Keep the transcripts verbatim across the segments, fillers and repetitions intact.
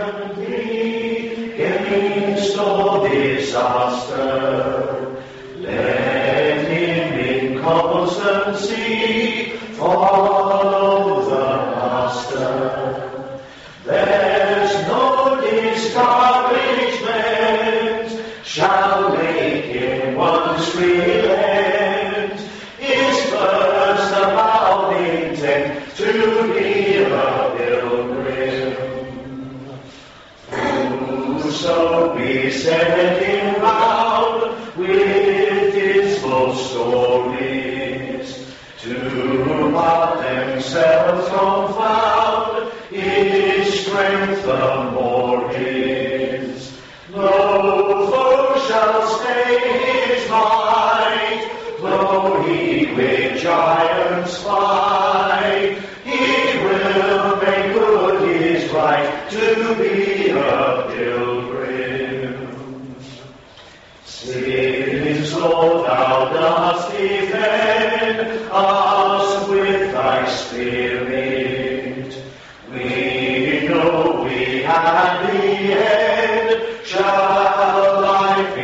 Against all disaster, let him in constancy follow the Master. There's no discouragement shall make him once relent. His first avowed intent to be a pilgrim. Whoso beset him round with dismal stories, to what themselves confound, his strength the more is. No foe shall stay his might, though he with giants fight. He will make good his right to be a pilgrim. Since, Lord, thou dost defend us with thy Spirit, we know we at the end shall life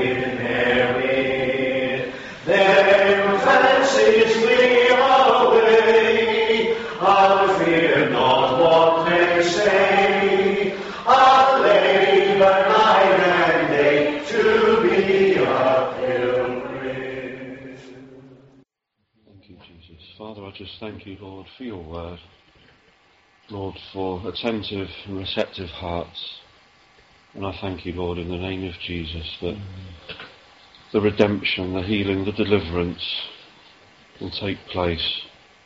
inherit. Then fancies flee away, I'll fear not what they say. I'll labor night and day to be a pilgrim. Thank you, Jesus. Father, I just thank you, Lord, for your word. Lord, for attentive and receptive hearts. And I thank you, Lord, in the name of Jesus, that the redemption, the healing, the deliverance will take place,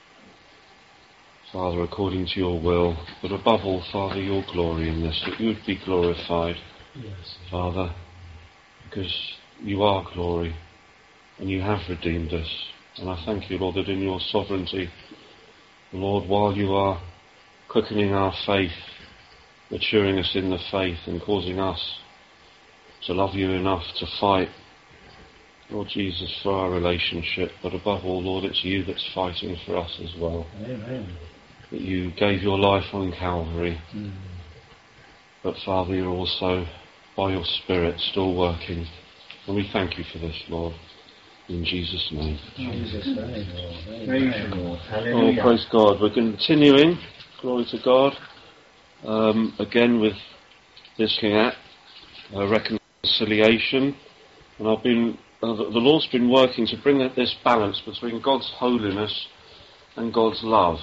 Father, according to your will. But above all, Father, your glory in this, that you would be glorified, yes, Father, because you are glory and you have redeemed us. And I thank you, Lord, that in your sovereignty, Lord, while you are quickening our faith, maturing us in the faith and causing us to love you enough to fight, Lord Jesus, for our relationship. But above all, Lord, it's you that's fighting for us as well. Amen. That you gave your life on Calvary. Mm. But Father, you're also, by your Spirit, still working. And we thank you for this, Lord. In Jesus' name. Jesus' name, Lord. Praise you, Lord. Hallelujah. Oh, praise God. We're continuing. Glory to God. Um, again with this looking at uh, reconciliation. And I've been, uh, the, the Lord's been working to bring this balance between God's holiness and God's love.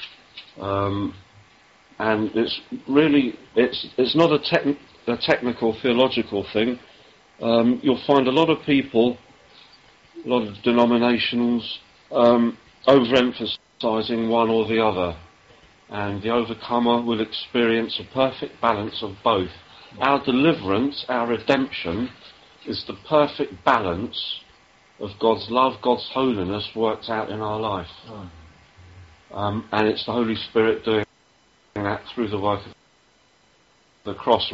Um, and it's really, it's it's not a, techn- a technical, theological thing. Um, you'll find a lot of people, a lot of denominations, um, overemphasizing one or the other. And the overcomer will experience a perfect balance of both. Our deliverance, our redemption, is the perfect balance of God's love, God's holiness worked out in our life. Um, and it's the Holy Spirit doing that through the work of the cross.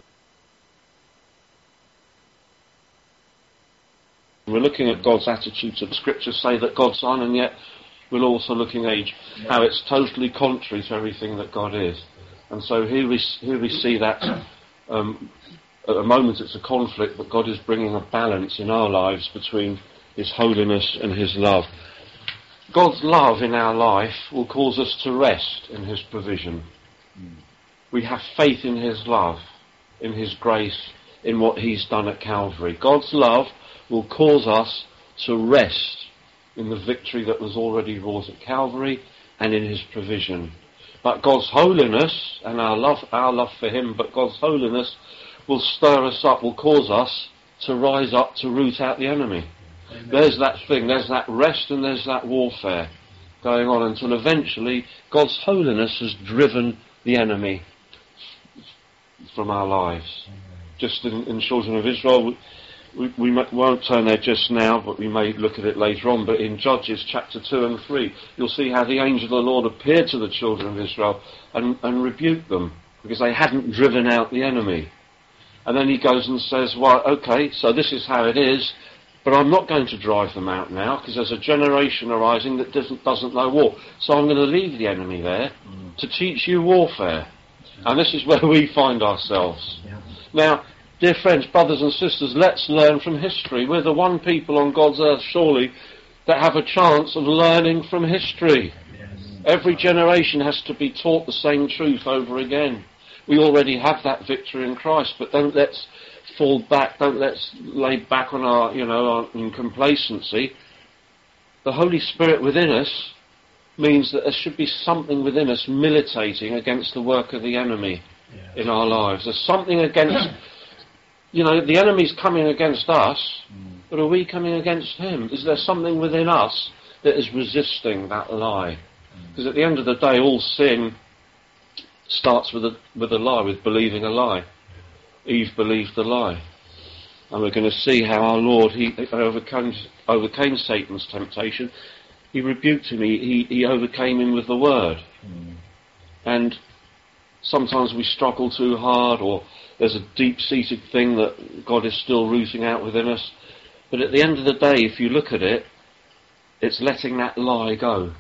We're looking at God's attitude to the Scriptures say that God's Son, and yet we're also looking at how it's totally contrary to everything that God is. And so here we, here we see that um, at the moment it's a conflict, but God is bringing a balance in our lives between His holiness and His love. God's love in our life will cause us to rest in His provision. Mm. We have faith in His love, in His grace, in what He's done at Calvary. God's love will cause us to rest in the victory that was already wrought at Calvary and in His provision. But God's holiness and our love, our love for Him, but God's holiness will stir us up, will cause us to rise up to root out the enemy. Amen. There's that thing, there's that rest and there's that warfare going on until eventually God's holiness has driven the enemy from our lives. Amen. Just in, in children of Israel, we, we, we won't turn there just now, but we may look at it later on, but in Judges chapter two and three, you'll see how the angel of the Lord appeared to the children of Israel and, and rebuked them because they hadn't driven out the enemy. And then he goes and says, well, okay, so this is how it is, but I'm not going to drive them out now because there's a generation arising that doesn't doesn't know war. So I'm going to leave the enemy there mm. to teach you warfare. And this is where we find ourselves. Yeah. Now, dear friends, brothers and sisters, let's learn from history. We're the one people on God's earth, surely, that have a chance of learning from history. Yes. Every generation has to be taught the same truth over again. We already have that victory in Christ, but don't let's fall back, don't let's lay back on our, you know, our, in complacency. The Holy Spirit within us means that there should be something within us militating against the work of the enemy Yes. in our lives. There's something against, you know, the enemy's coming against us, Mm. but are we coming against him? Is there something within us that is resisting that lie? Because at the end of the day, all sin starts with a, with a lie, with believing a lie. Eve believed the lie. And we're going to see how our Lord, he overcame, overcame Satan's temptation. He rebuked him, he, he, he overcame him with the word. Mm. And sometimes we struggle too hard, or there's a deep-seated thing that God is still rooting out within us. But at the end of the day, if you look at it, it's letting that lie go.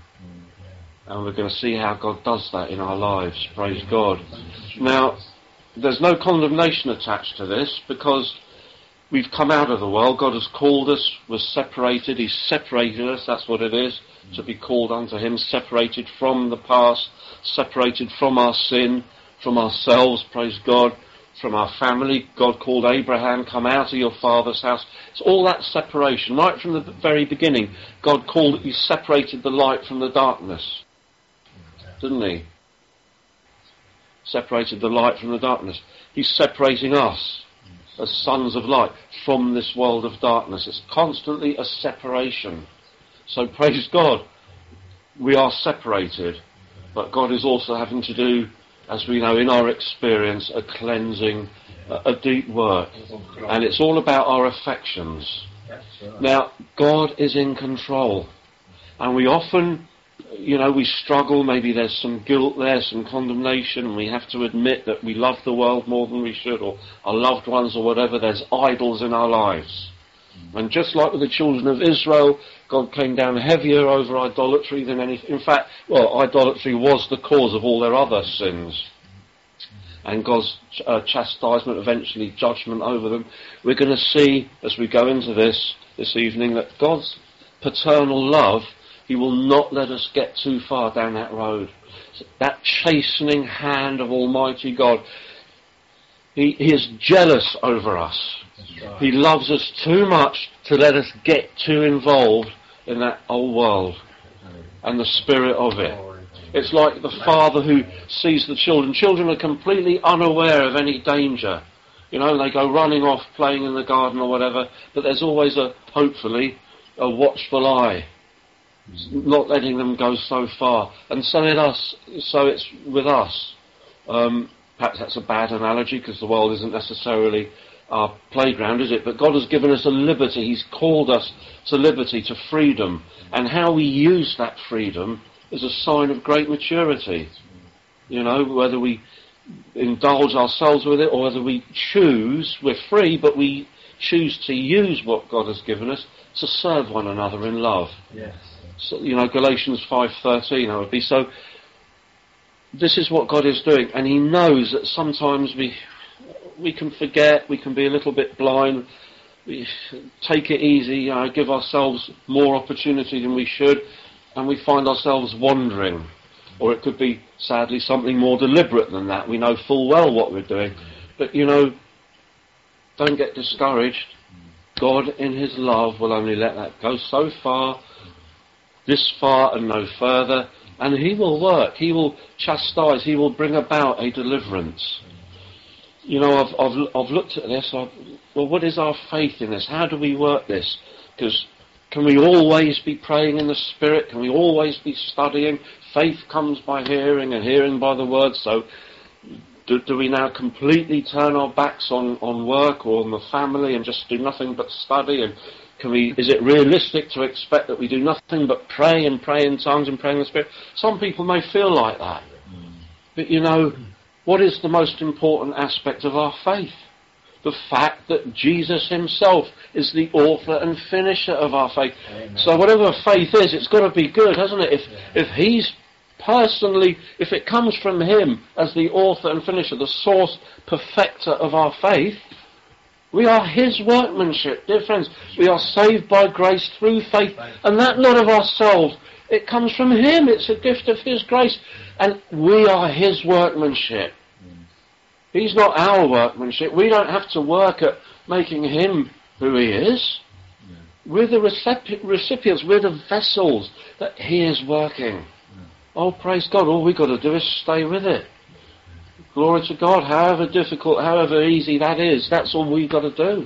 And we're going to see how God does that in our lives. Praise God. Now, there's no condemnation attached to this, because we've come out of the world. God has called us, was separated. He's separated us, that's what it is, to be called unto him, separated from the past, separated from our sin, from ourselves, praise God, from our family. God called Abraham, come out of your father's house. It's all that separation. Right from the very beginning, God called, he separated the light from the darkness. Didn't he? Separated the light from the darkness. He's separating us as sons of light from this world of darkness. It's constantly a separation. So praise God, we are separated, but God is also having to do, as we know in our experience, a cleansing, a, a deep work. And it's all about our affections. Now, God is in control. And we often, you know, we struggle, maybe there's some guilt there, some condemnation, and we have to admit that we love the world more than we should, or our loved ones or whatever. There's idols in our lives. And just like with the children of Israel, God came down heavier over idolatry than anything. In fact, well, idolatry was the cause of all their other sins. And God's uh, chastisement, eventually judgment over them. We're going to see, as we go into this this evening, that God's paternal love, he will not let us get too far down that road. That chastening hand of Almighty God. He, he is jealous over us. Right. He loves us too much to let us get too involved in that old world and the spirit of it. It's like the father who sees the children. Children are completely unaware of any danger. You know, they go running off, playing in the garden or whatever, but there's always a, hopefully, a watchful eye. Not letting them go so far. And so it us, so it's with us. Um, perhaps that's a bad analogy, because the world isn't necessarily our playground, is it? But God has given us a liberty. He's called us to liberty, to freedom. And how we use that freedom is a sign of great maturity. You know, whether we indulge ourselves with it or whether we choose, we're free, but we choose to use what God has given us to serve one another in love. Yes. So, you know, Galatians five thirteen, that would be. So, this is what God is doing, and he knows that sometimes we we can forget, we can be a little bit blind, we take it easy, you know, give ourselves more opportunity than we should, and we find ourselves wandering. Or it could be, sadly, something more deliberate than that. We know full well what we're doing. But, you know, don't get discouraged. God, in his love, will only let that go so far, this far and no further, and he will work. He will chastise. He will bring about a deliverance. You know, I've, I've, I've looked at this. I've, well, what is our faith in this? How do we work this? Because can we always be praying in the Spirit? Can we always be studying? Faith comes by hearing, and hearing by the word. So do, do we now completely turn our backs on, on work or on the family and just do nothing but study? And can we? Is it realistic to expect that we do nothing but pray and pray in tongues and pray in the Spirit? Some people may feel like that. But you know, what is the most important aspect of our faith? The fact that Jesus himself is the author and finisher of our faith. Amen. So whatever faith is, it's got to be good, hasn't it? If yeah. if he's personally, if it comes from him as the author and finisher, the source, perfecter of our faith, we are his workmanship. Dear friends, we are saved by grace through faith, and that not of ourselves. It comes from him. It's a gift of his grace, and we are his workmanship. He's not our workmanship. We don't have to work at making him who he is. We're the recipi- recipients, we're the vessels that he is working. Oh, praise God, all we've got to do is stay with it. Glory to God, however difficult, however easy that is, that's all we've got to do.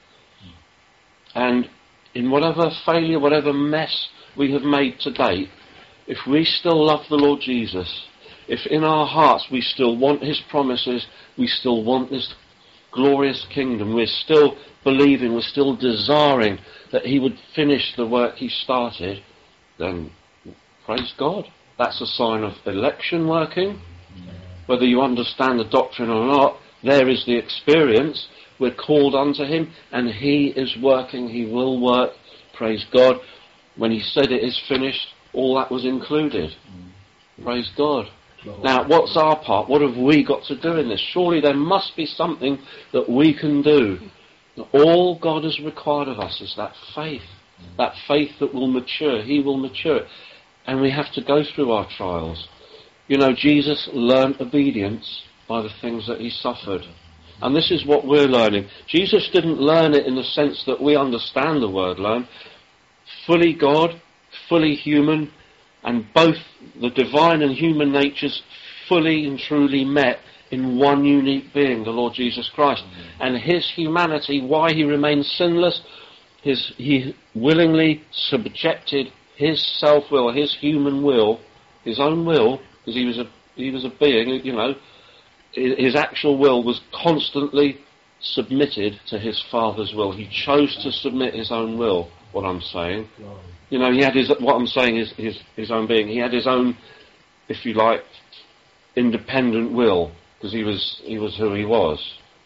And in whatever failure, whatever mess we have made to date, if we still love the Lord Jesus, if in our hearts we still want his promises, we still want this glorious kingdom, we're still believing, we're still desiring that he would finish the work he started, then praise God. That's a sign of election working. Whether you understand the doctrine or not, there is the experience. We're called unto him, and he is working, he will work. Praise God. When he said it is finished, all that was included. Praise God. Now, what's our part? What have we got to do in this? Surely there must be something that we can do. All God has required of us is that faith. That faith that will mature. He will mature it. And we have to go through our trials. You know, Jesus learned obedience by the things that he suffered. And this is what we're learning. Jesus didn't learn it in the sense that we understand the word learn. Fully God, fully human, and both the divine and human natures fully and truly met in one unique being, the Lord Jesus Christ. Mm-hmm. And his humanity, why he remained sinless, his, he willingly subjected his self-will, his human will, his own will, because he was a he was a being, you know, his actual will was constantly submitted to his Father's will. He chose to submit his own will, what I'm saying. You know, he had his, what I'm saying is his, his own being. He had his own, if you like, independent will, because he was, he was who he was.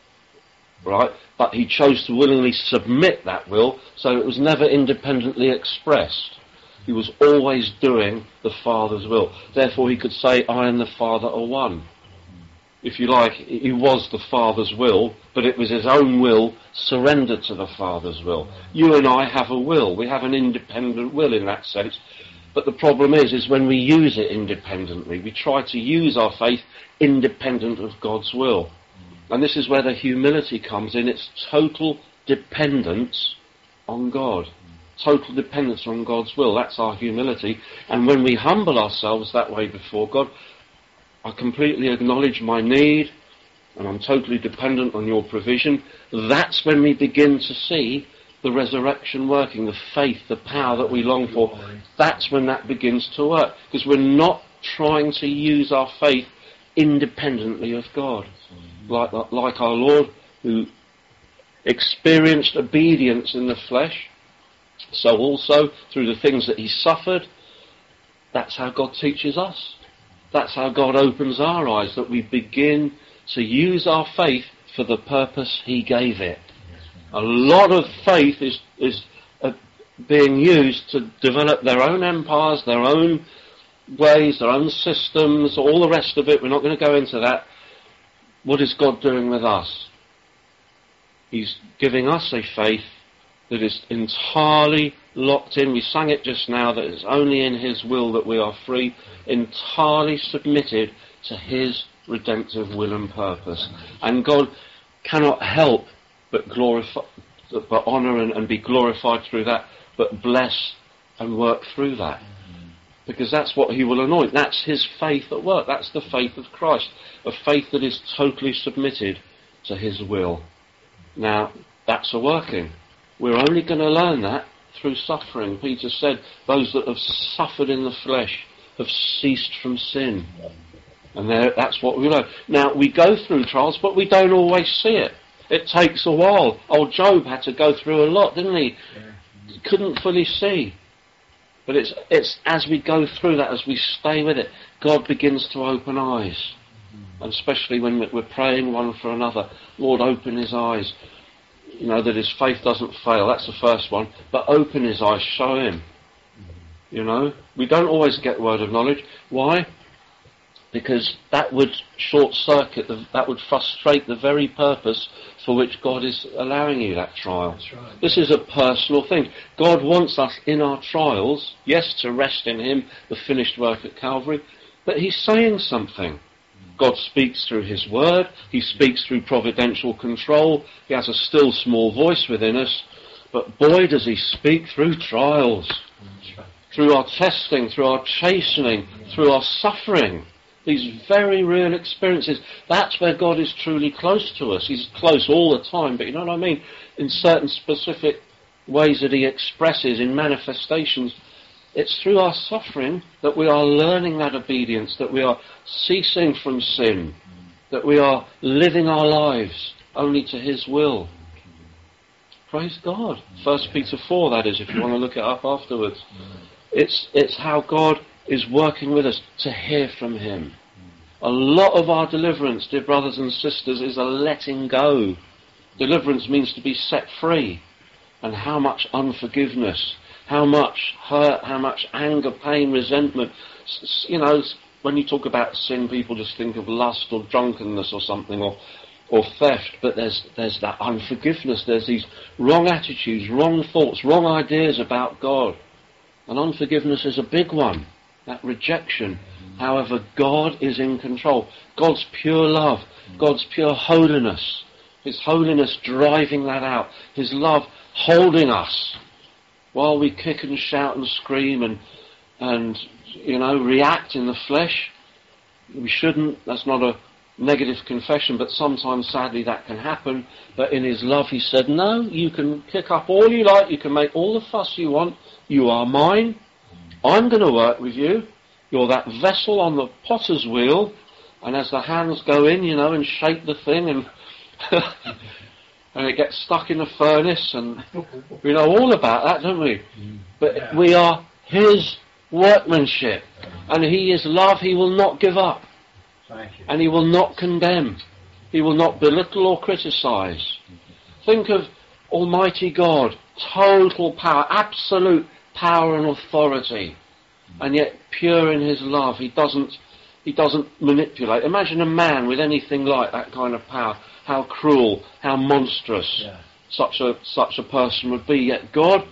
Right? But he chose to willingly submit that will, so it was never independently expressed. He was always doing the Father's will. Therefore he could say, I and the Father are one. If you like, he was the Father's will, but it was his own will surrendered to the Father's will. You and I have a will. We have an independent will in that sense. But the problem is, is when we use it independently, we try to use our faith independent of God's will. And this is where the humility comes in. It's total dependence on God. Total dependence on God's will. That's our humility. And when we humble ourselves that way before God, I completely acknowledge my need, and I'm totally dependent on your provision. That's when we begin to see the resurrection working, the faith, the power that we long for. That's when that begins to work, because we're not trying to use our faith independently of God. Like, like our Lord, who experienced obedience in the flesh, so also through the things that he suffered, that's how God teaches us. That's how God opens our eyes, that we begin to use our faith for the purpose he gave it. A lot of faith is, is uh, being used to develop their own empires, their own ways, their own systems, all the rest of it. We're not going to go into that. What is God doing with us? He's giving us a faith that is entirely locked in. We sang it just now, that it's only in his will that we are free, entirely submitted to his redemptive will and purpose. And God cannot help but glorify, but honour and, and be glorified through that, but bless and work through that. Because that's what he will anoint. That's his faith at work. That's the faith of Christ. A faith that is totally submitted to his will. Now, that's a working. We're only going to learn that through suffering. Peter said, those that have suffered in the flesh have ceased from sin. And that's what we learn. Now, we go through trials, but we don't always see it. It takes a while. Old Job had to go through a lot, didn't he? He couldn't fully see. But it's it's as we go through that, as we stay with it, God begins to open eyes. And especially when we're praying one for another, Lord, open his eyes. You know, that his faith doesn't fail. That's the first one. But open his eyes, show him. You know, we don't always get word of knowledge. Why? because that would short-circuit, the, that would frustrate the very purpose for which God is allowing you that trial. That's right. This is a personal thing. God wants us in our trials, yes, to rest in him, the finished work at Calvary, but he's saying something. God speaks through his word, he speaks through providential control, he has a still small voice within us, but boy does he speak through trials, through our testing, through our chastening, through our suffering. These very real experiences. That's where God is truly close to us. He's close all the time, but you know what I mean? In certain specific ways that he expresses in manifestations, it's through our suffering that we are learning that obedience, that we are ceasing from sin, that we are living our lives only to his will. Praise God. First Peter four, that is, if you want to look it up afterwards. It's, it's how God is working with us to hear from him. A lot of our deliverance, dear brothers and sisters, is a letting go. Deliverance means to be set free. And how much unforgiveness, how much hurt, how much anger, pain, resentment. You know, when you talk about sin, people just think of lust or drunkenness or something, or or theft, but there's there's that unforgiveness, there's these wrong attitudes, wrong thoughts, wrong ideas about God. And unforgiveness is a big one, that rejection. However, God is in control. God's pure love, God's pure holiness, his holiness driving that out, his love holding us while we kick and shout and scream and, and you know, react in the flesh. We shouldn't, that's not a negative confession, but sometimes sadly that can happen. But in his love he said, no, you can kick up all you like, you can make all the fuss you want, you are mine, I'm going to work with you, you're that vessel on the potter's wheel, and as the hands go in, you know, and shape the thing, and and it gets stuck in the furnace, and we know all about that, don't we? But Yeah. we are his workmanship, and he is love, he will not give up. Thank you. And he will not condemn. He will not belittle or criticize. Think of Almighty God, total power, absolute power and authority, and yet pure in his love. He doesn't, he doesn't manipulate. Imagine a man with anything like that kind of power. How cruel, how monstrous Yeah. such a such a person would be. Yet God,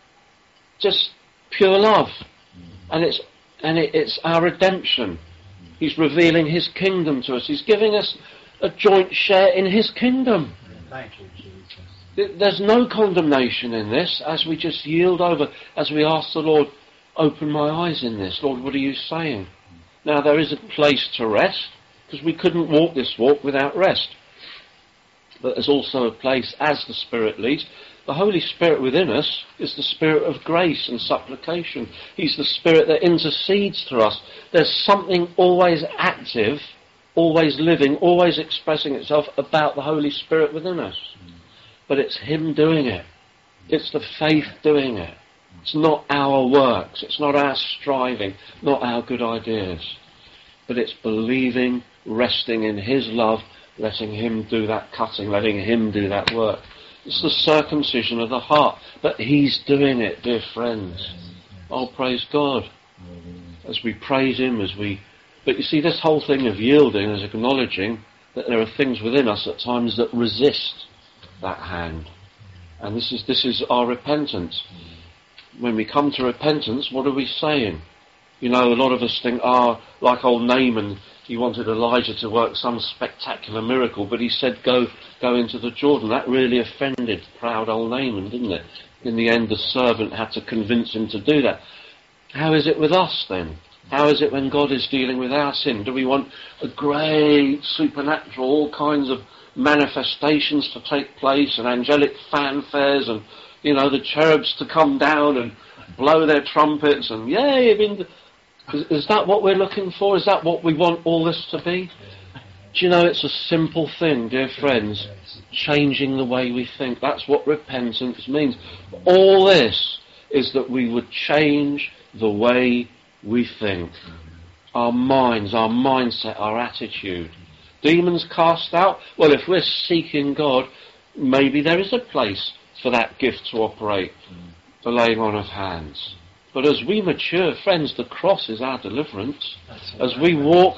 just pure love, and it's and it, it's our redemption. He's revealing his kingdom to us. He's giving us a joint share in his kingdom. Thank you, Jesus. Th- There's no condemnation in this as we just yield over, as we ask the Lord, open my eyes in this. Lord, what are you saying? Now there is a place to rest, because we couldn't walk this walk without rest. But there's also a place as the Spirit leads. The Holy Spirit within us is the Spirit of grace and supplication. He's the Spirit that intercedes through us. There's something always active, always living, always expressing itself about the Holy Spirit within us. But it's him doing it. It's the faith doing it. It's not our works. It's not our striving, not our good ideas. But it's believing, resting in his love, letting him do that cutting, letting him do that work. It's the circumcision of the heart. But he's doing it, dear friends. Oh, praise God. As we praise him, as we... But you see, this whole thing of yielding is acknowledging that there are things within us at times that resist that hand. And this is this is our repentance. When we come to repentance, what are we saying? You know, a lot of us think, ah, oh, like old Naaman, he wanted Elijah to work some spectacular miracle, but he said, go go into the Jordan. That really offended proud old Naaman, didn't it? In the end, the servant had to convince him to do that. How is it with us then? How is it when God is dealing with our sin? Do we want a great supernatural, all kinds of manifestations to take place, and angelic fanfares, and, you know, the cherubs to come down and blow their trumpets, and yay, I mean, is, is that what we're looking for? Is that what we want all this to be? Do you know, it's a simple thing, dear friends, changing the way we think. That's what repentance means. All this is that we would change the way we think. Our minds, our mindset, our attitude. Demons cast out? Well, if we're seeking God, maybe there is a place for that gift to operate, the laying on of hands. But as we mature, friends, the cross is our deliverance. As we walk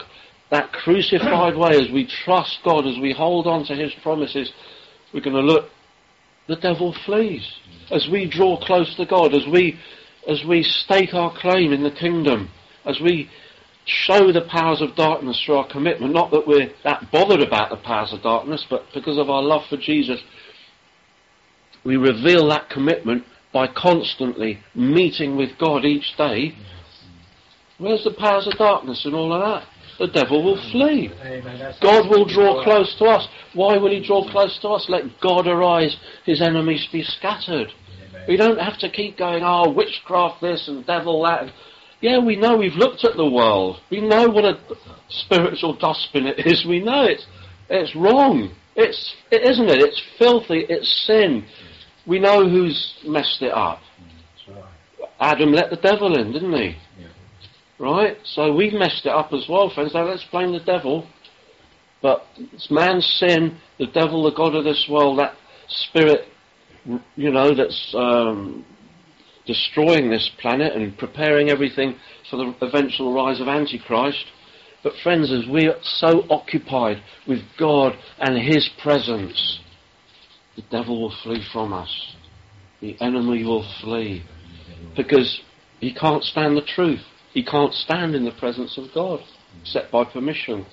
that crucified way, as we trust God, as we hold on to his promises, we're going to look, the devil flees. As we draw close to God, as we, as we stake our claim in the kingdom, as we show the powers of darkness through our commitment, not that we're that bothered about the powers of darkness, but because of our love for Jesus, we reveal that commitment by constantly meeting with God each day. Where's the powers of darkness and all of that? The devil will flee. God will draw close to us. Why will he draw close to us? Let God arise, his enemies be scattered. We don't have to keep going, oh, witchcraft this and devil that. Yeah, we know, we've looked at the world. We know what a spiritual dustbin it is. We know it's, it's wrong. It's, it isn't it? It's filthy. It's sin. We know who's messed it up. Adam let the devil in, didn't he? Right? So we've messed it up as well, friends. Now let's blame the devil. But it's man's sin, the devil, the god of this world, that spirit, you know, that's um, destroying this planet and preparing everything for the eventual rise of Antichrist. But friends, as we are so occupied with God and his presence, the devil will flee from us. The enemy will flee. Because he can't stand the truth. He can't stand in the presence of God, except by permission.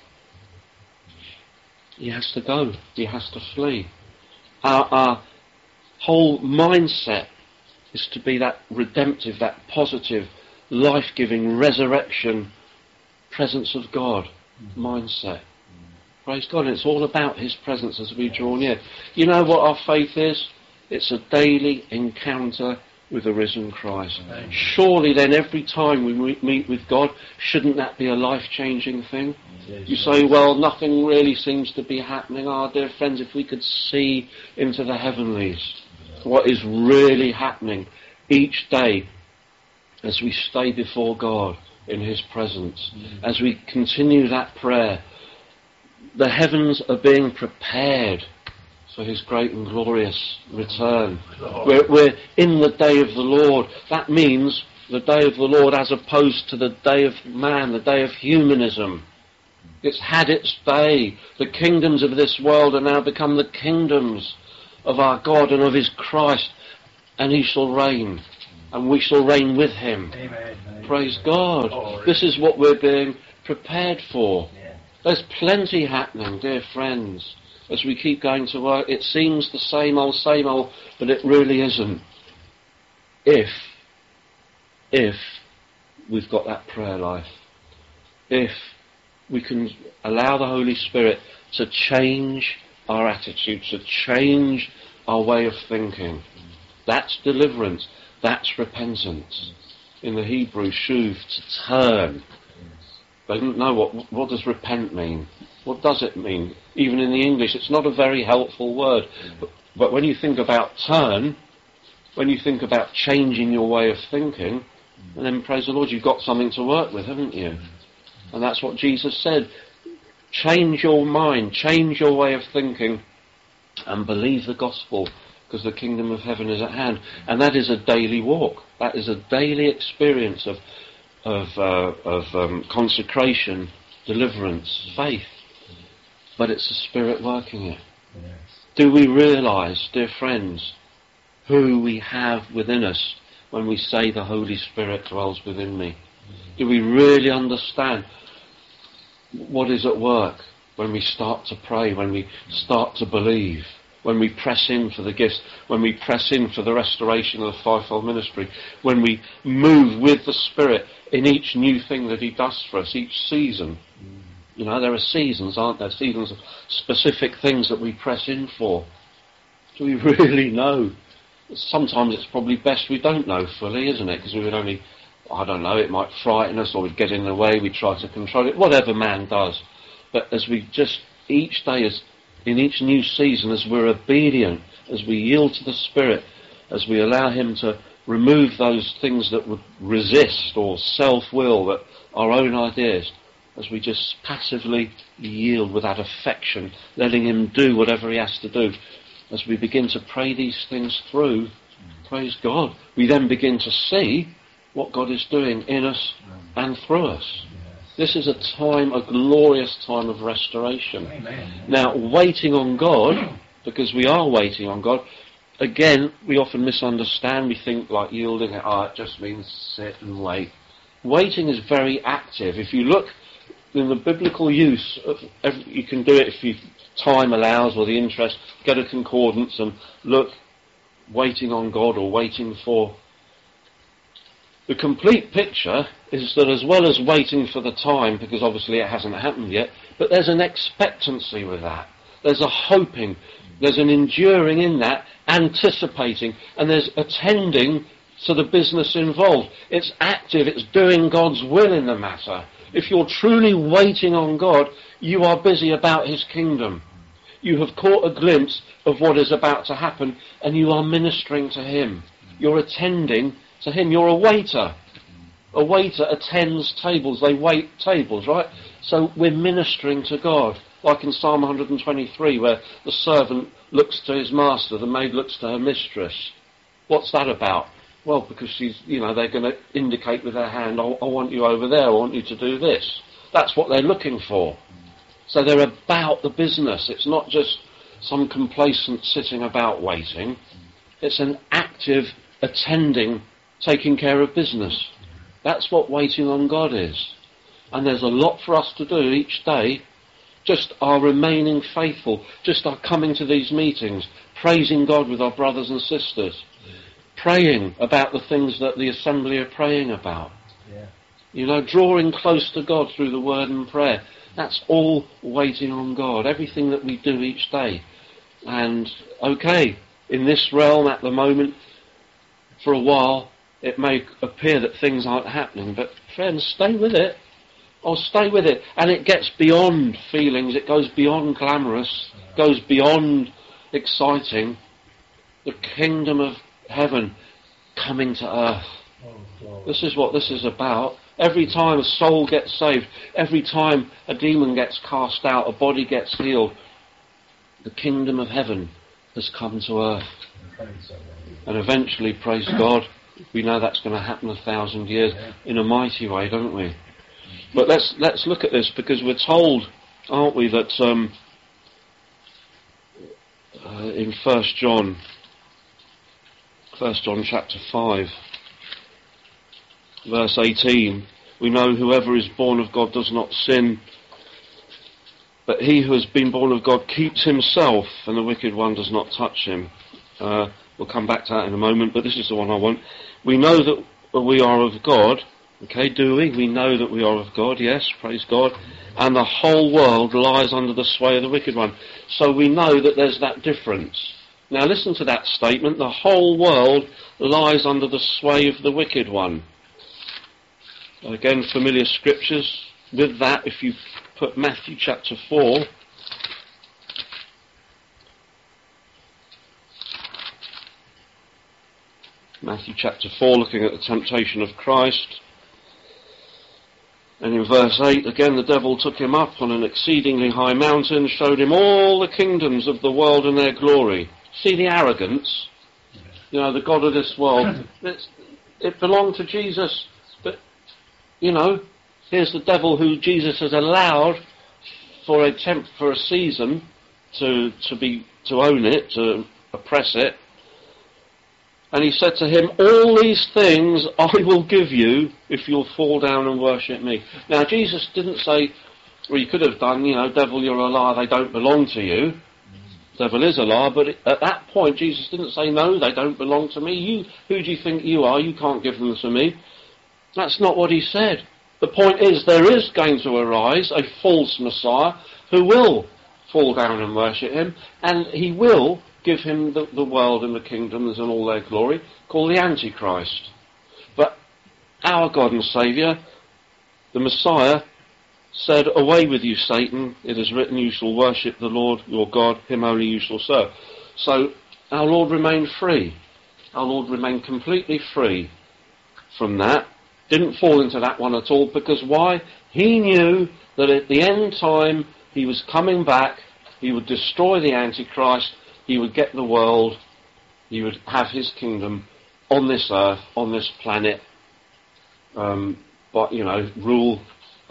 He has to go. He has to flee. Our, our whole mindset is to be that redemptive, that positive, life-giving, resurrection, presence of God mindset. Praise God. And it's all about his presence as we draw near. You know what our faith is? It's a daily encounter with the risen Christ. Surely then every time we meet with God, shouldn't that be a life-changing thing? You say, well, nothing really seems to be happening. Ah, oh, dear friends, if we could see into the heavenlies, what is really happening each day as we stay before God in his presence, as we continue that prayer, the heavens are being prepared for his great and glorious return. We're, we're in the day of the Lord. That means the day of the Lord as opposed to the day of man, the day of humanism. It's had its day. The kingdoms of this world are now become the kingdoms of our God and of his Christ, and he shall reign, and we shall reign with him. Amen. Praise God. Oh, this is what we're being prepared for. Yeah. There's plenty happening, dear friends. As we keep going to work, it seems the same old, same old, but it really isn't. If, if we've got that prayer life, if we can allow the Holy Spirit to change our attitude, to change our way of thinking, that's deliverance, that's repentance. In the Hebrew, shuv, to turn. They didn't know what, what does repent mean? What does it mean? Even in the English, it's not a very helpful word. But, but when you think about turn, when you think about changing your way of thinking, and then praise the Lord, you've got something to work with, haven't you? And that's what Jesus said. Change your mind, change your way of thinking, and believe the gospel, because the kingdom of heaven is at hand. And that is a daily walk. That is a daily experience of of, uh, of um, consecration, deliverance, faith. But it's the Spirit working it. Yes. Do we realise, dear friends, who we have within us when we say the Holy Spirit dwells within me? Mm-hmm. Do we really understand what is at work when we start to pray, when we start to believe, when we press in for the gifts, when we press in for the restoration of the fivefold ministry, when we move with the Spirit in each new thing that he does for us, each season? Mm. You know, there are seasons, aren't there? Seasons of specific things that we press in for. Do we really know? Sometimes it's probably best we don't know fully, isn't it? Because we would only, I don't know, it might frighten us or we'd get in the way, we try to control it, whatever man does. But as we just, each day, as in each new season, as we're obedient, as we yield to the Spirit, as we allow him to remove those things that would resist or self-will, that our own ideas, as we just passively yield with that affection, letting him do whatever he has to do, as we begin to pray these things through, mm. praise God, we then begin to see what God is doing in us mm. and through us. Yes. This is a time, a glorious time of restoration. Amen. Now, waiting on God, because we are waiting on God, again, we often misunderstand. We think like yielding, oh, it just means sit and wait. Waiting is very active. If you look in the biblical use, of every, you can do it if you, time allows or the interest, get a concordance and look, waiting on God or waiting for. The complete picture is that as well as waiting for the time, because obviously it hasn't happened yet, but there's an expectancy with that. There's a hoping, there's an enduring in that, anticipating, and there's attending to the business involved. It's active, it's doing God's will in the matter. If you're truly waiting on God, you are busy about his kingdom. You have caught a glimpse of what is about to happen, and you are ministering to him. You're attending to him. You're a waiter. A waiter attends tables. They wait tables, right? So we're ministering to God. Like in Psalm one hundred twenty-three, where the servant looks to his master, the maid looks to her mistress. What's that about? Well, because she's, you know, they're going to indicate with their hand, I, I want you over there, I want you to do this. That's what they're looking for. So they're about the business. It's not just some complacent sitting about waiting. It's an active attending, taking care of business. That's what waiting on God is. And there's a lot for us to do each day. Just our remaining faithful, just our coming to these meetings, praising God with our brothers and sisters, praying about the things that the assembly are praying about. Yeah. You know, drawing close to God through the word and prayer. That's all waiting on God, everything that we do each day. And, okay, in this realm at the moment, for a while, it may appear that things aren't happening, but friends, stay with it. Oh, stay with it. And it gets beyond feelings, it goes beyond glamorous, goes beyond exciting. The kingdom of heaven coming to earth. Oh, this is what this is about. Every time a soul gets saved, every time a demon gets cast out, a body gets healed, the kingdom of heaven has come to earth. And eventually, praise God, we know that's going to happen a thousand years in a mighty way, don't we? But let's let's look at this, because we're told, aren't we, that um, uh, in First John, First John chapter five, verse eighteen, we know whoever is born of God does not sin, but he who has been born of God keeps himself, and the wicked one does not touch him. Uh, we'll come back to that in a moment, but this is the one I want. We know that we are of God. Okay, do we? We know that we are of God, yes, praise God. And the whole world lies under the sway of the wicked one. So we know that there's that difference. Now listen to that statement. The whole world lies under the sway of the wicked one. Again, familiar scriptures. With that, if you put Matthew chapter four. Matthew chapter four, looking at the temptation of Christ. And in verse eight, again, the devil took him up on an exceedingly high mountain, showed him all the kingdoms of the world and their glory. See the arrogance? You know, the God of this world. It's, it belonged to Jesus. But, you know, here's the devil who Jesus has allowed for a temp, for a season to, to be, to own it, to oppress it. And he said to him, all these things I will give you if you'll fall down and worship me. Now, Jesus didn't say, well, you could have done, you know, devil, you're a liar, they don't belong to you. Devil is a liar, but at that point, Jesus didn't say, no, they don't belong to me. You, who do you think you are? You can't give them to me. That's not what he said. The point is, there is going to arise a false Messiah who will fall down and worship him, and he will give him the, the world and the kingdoms and all their glory, called the Antichrist. But our God and Saviour, the Messiah, said, away with you, Satan, it is written, you shall worship the Lord your God, him only you shall serve. So our Lord remained free. Our Lord remained completely free from that. Didn't fall into that one at all, because why? He knew that at the end time he was coming back, he would destroy the Antichrist, he would get the world, he would have his kingdom on this earth, on this planet, um, but, you know, rule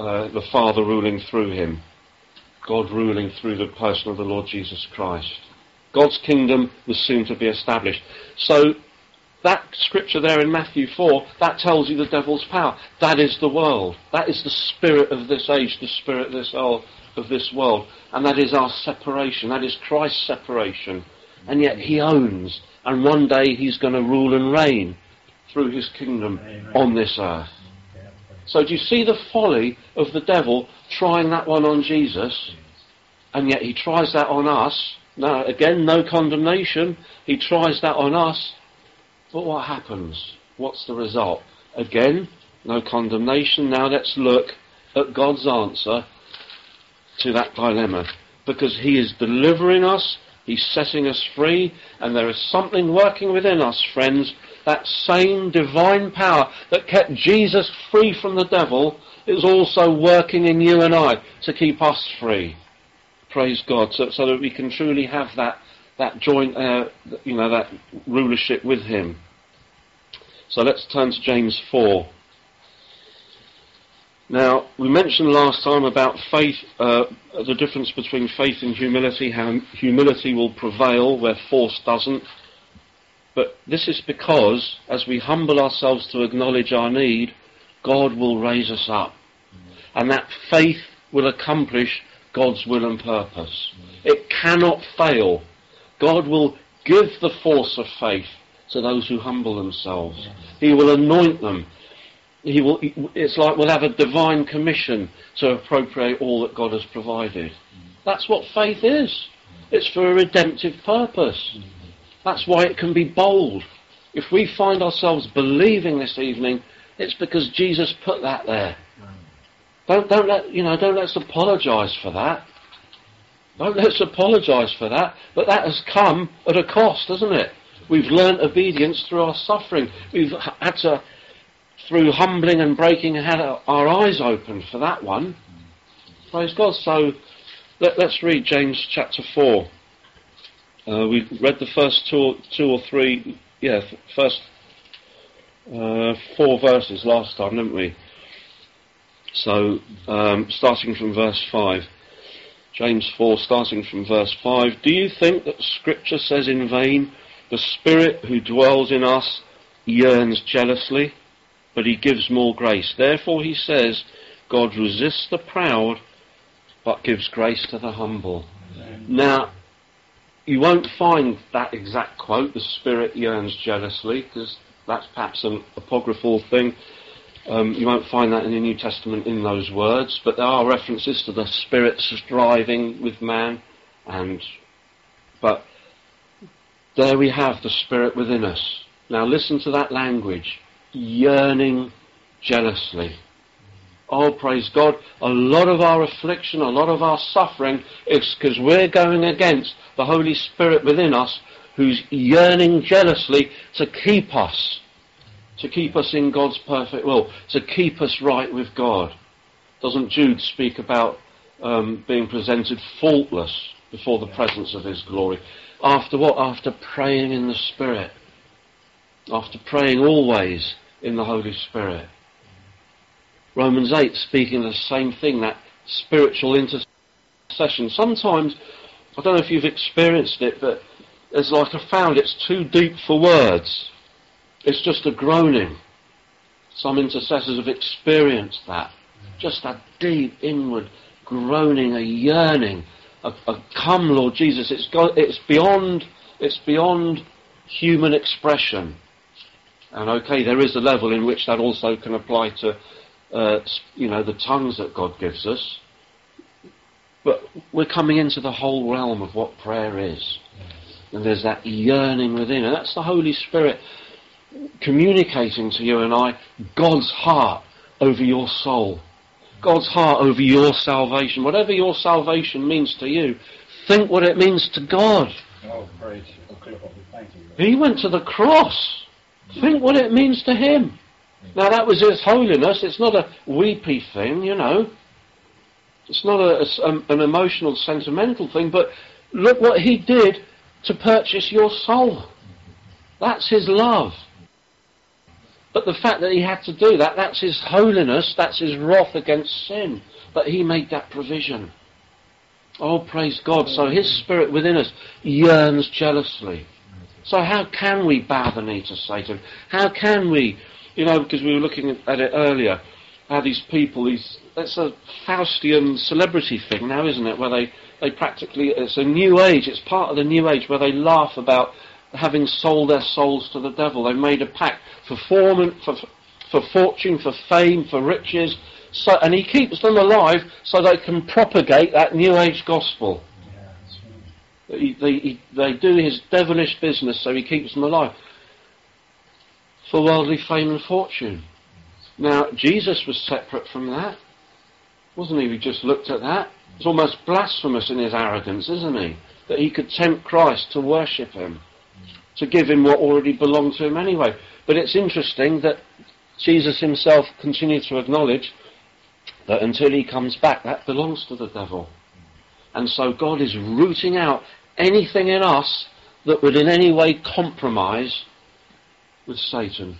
uh, the Father ruling through him. God ruling through the person of the Lord Jesus Christ. God's kingdom was soon to be established. So that scripture there in Matthew four, that tells you the devil's power. That is the world. That is the spirit of this age, the spirit of this, of this world. And that is our separation. That is Christ's separation. And yet he owns. And one day he's going to rule and reign through his kingdom Amen. On this earth. So do you see the folly of the devil trying that one on Jesus? And yet he tries that on us. Now, again, no condemnation. He tries that on us. But what happens? What's the result? Again, no condemnation. Now let's look at God's answer to that dilemma. Because he is delivering us, he's setting us free, and there is something working within us, friends. That same divine power that kept Jesus free from the devil is also working in you and I to keep us free. Praise God, so, so that we can truly have that that joint, uh, you know, that rulership with him. So let's turn to James four. Now, we mentioned last time about faith, uh, the difference between faith and humility, how humility will prevail where force doesn't. But this is because, as we humble ourselves to acknowledge our need, God will raise us up. And that faith will accomplish God's will and purpose. It cannot fail. God will give the force of faith to those who humble themselves. He will anoint them. He will. It's like we'll have a divine commission to appropriate all that God has provided. That's what faith is. It's for a redemptive purpose. That's why it can be bold. If we find ourselves believing this evening, it's because Jesus put that there. Don't don't let you know. Don't let's apologise for that. Don't let's apologise for that. But that has come at a cost, hasn't it? We've learnt obedience through our suffering. We've had to, through humbling and breaking, had our eyes opened for that one. Praise God. So let, let's read James chapter four. Uh, we read the first two, two or three, yeah, first uh, four verses last time, didn't we? So, um, starting from verse five. James four, starting from verse five. Do you think that Scripture says in vain, the Spirit who dwells in us yearns jealously, but he gives more grace? Therefore he says, God resists the proud, but gives grace to the humble. Amen. Now, you won't find that exact quote, the Spirit yearns jealously, because that's perhaps an apocryphal thing. Um, you won't find that in the New Testament in those words, but there are references to the Spirit striving with man, and but there we have the Spirit within us. Now listen to that language, yearning jealously. Oh, praise God, a lot of our affliction, a lot of our suffering is because we're going against the Holy Spirit within us, who's yearning jealously to keep us, to keep us in God's perfect will, to keep us right with God. Doesn't Jude speak about um, being presented faultless before the presence of his glory? After what? After praying in the Spirit. After praying always in the Holy Spirit. Romans eight speaking of the same thing, that spiritual intercession. Sometimes, I don't know if you've experienced it, but it's like I found it's too deep for words. It's just a groaning. Some intercessors have experienced that. Just a deep inward groaning, a yearning, a, a come Lord Jesus. It's got, it's beyond, it's beyond human expression. And okay, there is a level in which that also can apply to Uh, you know, the tongues that God gives us. But we're coming into the whole realm of what prayer is. And there's that yearning within. And that's the Holy Spirit communicating to you and I God's heart over your soul. God's heart over your salvation. Whatever your salvation means to you, think what it means to God. Oh, praise you. Thank you. He went to the cross. Think what it means to him. Now that was His holiness. It's not a weepy thing, you know. It's not a, a, an emotional, sentimental thing, but look what He did to purchase your soul. That's His love. But the fact that he had to do that, that's his holiness, that's his wrath against sin. But he made that provision. Oh, praise God. So his spirit within us yearns jealously. So how can we bow the knee to Satan? How can we, you know, because we were looking at it earlier, how these people, these, it's a Faustian celebrity thing now, isn't it? Where they, they practically, it's a new age, it's part of the new age where they laugh about having sold their souls to the devil. They've made a pact for form, for, for fortune, for fame, for riches, so, and he keeps them alive so they can propagate that new age gospel. Yeah, he, they, he, they do his devilish business so he keeps them alive for worldly fame and fortune. Now, Jesus was separate from that, wasn't he? We just looked at that. It's almost blasphemous in his arrogance, isn't he? That he could tempt Christ to worship him, to give him what already belonged to him anyway. But it's interesting that Jesus himself continued to acknowledge that until he comes back, that belongs to the devil. And so God is rooting out anything in us that would in any way compromise with Satan.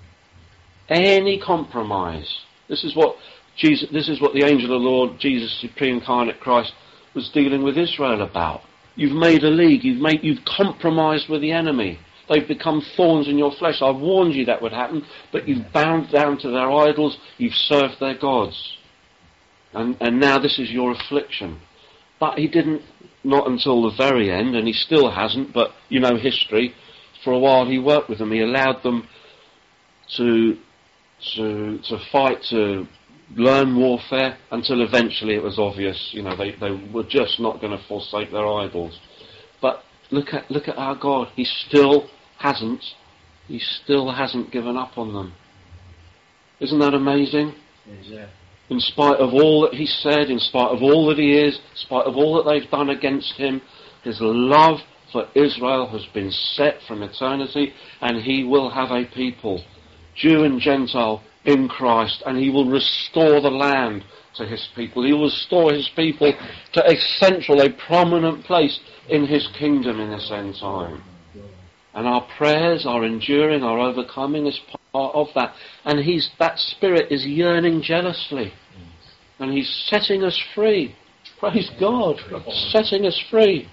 Any compromise. This is what Jesus, this is what the angel of the Lord, Jesus, the pre-incarnate Christ, was dealing with Israel about. You've made a league, you've made, you've compromised with the enemy. They've become thorns in your flesh. I warned you that would happen, but you've bowed down to their idols, you've served their gods. And, and now this is your affliction. But he didn't, not until the very end, and he still hasn't, but you know history, for a while he worked with them. He allowed them to, to, to fight, to learn warfare, until eventually it was obvious, you know, they, they were just not going to forsake their idols. But look at, look at our God. He still hasn't, he still hasn't given up on them. Isn't that amazing? Yeah. In spite of all that he said, in spite of all that he is, in spite of all that they've done against him, his love for Israel has been set from eternity, and he will have a people, Jew and Gentile, in Christ, and he will restore the land to his people. He will restore his people to a central, a prominent place in his kingdom in this end time. And our prayers, our enduring, our overcoming is part of that. And he's, that spirit is yearning jealously. And he's setting us free. Praise God. Setting us free.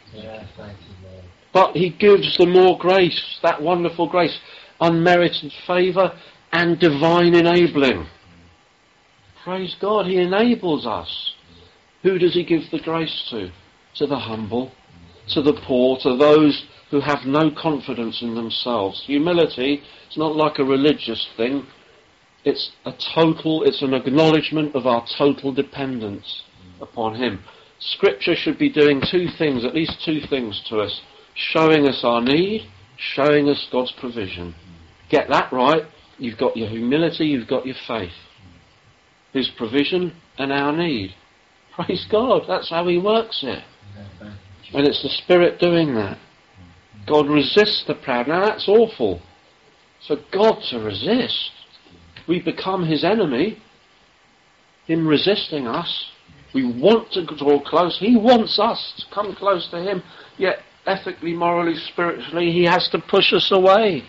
But he gives the more grace, that wonderful grace, unmerited favour and divine enabling. Praise God, he enables us. Who does he give the grace to? To the humble, to the poor, to those who have no confidence in themselves. Humility is not like a religious thing. It's a total, it's an acknowledgement of our total dependence upon him. Scripture should be doing two things, at least two things to us. Showing us our need, showing us God's provision. Get that right, you've got your humility, you've got your faith. His provision and our need. Praise God, that's how he works it. And it's the Spirit doing that. God resists the proud. Now that's awful. For God to resist. We become his enemy. Him resisting us. We want to draw close. He wants us to come close to him. Yet ethically, morally, spiritually, he has to push us away.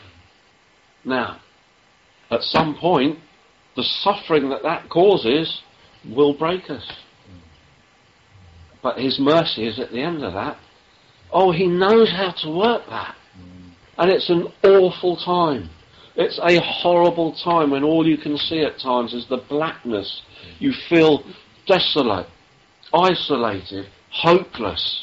Now, at some point, the suffering that that causes will break us. But his mercy is at the end of that. Oh, he knows how to work that. And it's an awful time. It's a horrible time when all you can see at times is the blackness. You feel desolate, isolated, hopeless.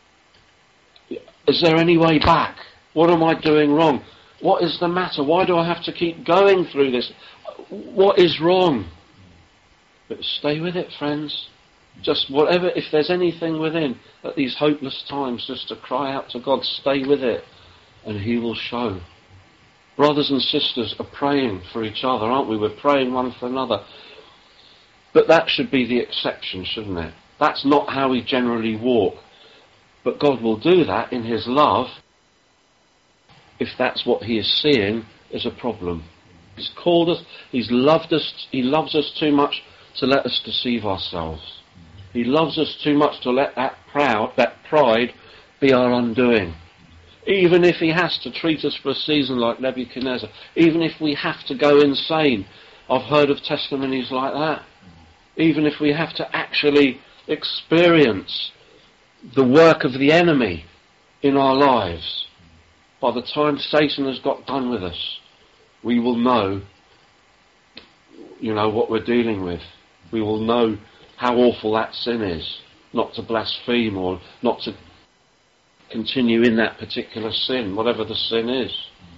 Is there any way back? What am I doing wrong? What is the matter? Why do I have to keep going through this? What is wrong? But stay with it, friends. Just whatever, if there's anything within at these hopeless times, just to cry out to God, stay with it, and he will show. Brothers and sisters are praying for each other, aren't we? We're praying one for another. But that should be the exception, shouldn't it? That's not how we generally walk. But God will do that in his love if that's what he is seeing as a problem. He's called us, he's loved us, he loves us too much to let us deceive ourselves. He loves us too much to let that proud, that pride be our undoing. Even if he has to treat us for a season like Nebuchadnezzar, even if we have to go insane. I've heard of testimonies like that. Even if we have to actually experience the work of the enemy in our lives, by the time Satan has got done with us, we will know, you know, what we're dealing with. We will know how awful that sin is, not to blaspheme or not to continue in that particular sin, whatever the sin is.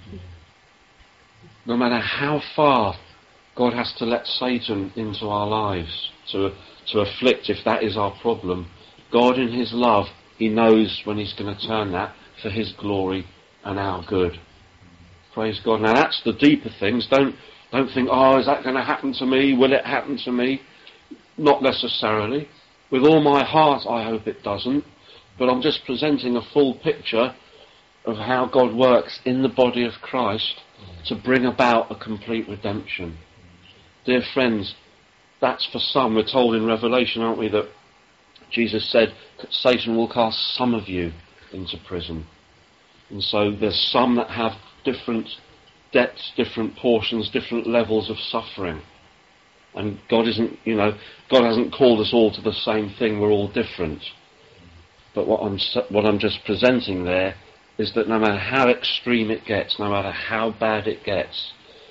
No matter how far God has to let Satan into our lives to, to afflict, if that is our problem, God in his love, he knows when he's going to turn that for his glory and our good. Praise God. Now that's the deeper things. Don't, don't think, oh, is that going to happen to me? Will it happen to me? Not necessarily. With all my heart, I hope it doesn't. But I'm just presenting a full picture of how God works in the body of Christ to bring about a complete redemption. Dear friends, that's for some. We're told in Revelation, aren't we, that Jesus said Satan will cast some of you into prison. And so there's some that have different depths, different portions, different levels of suffering. And God isn't, you know, God hasn't called us all to the same thing. We're all different. But what I'm what I'm just presenting there is that no matter how extreme it gets, no matter how bad it gets,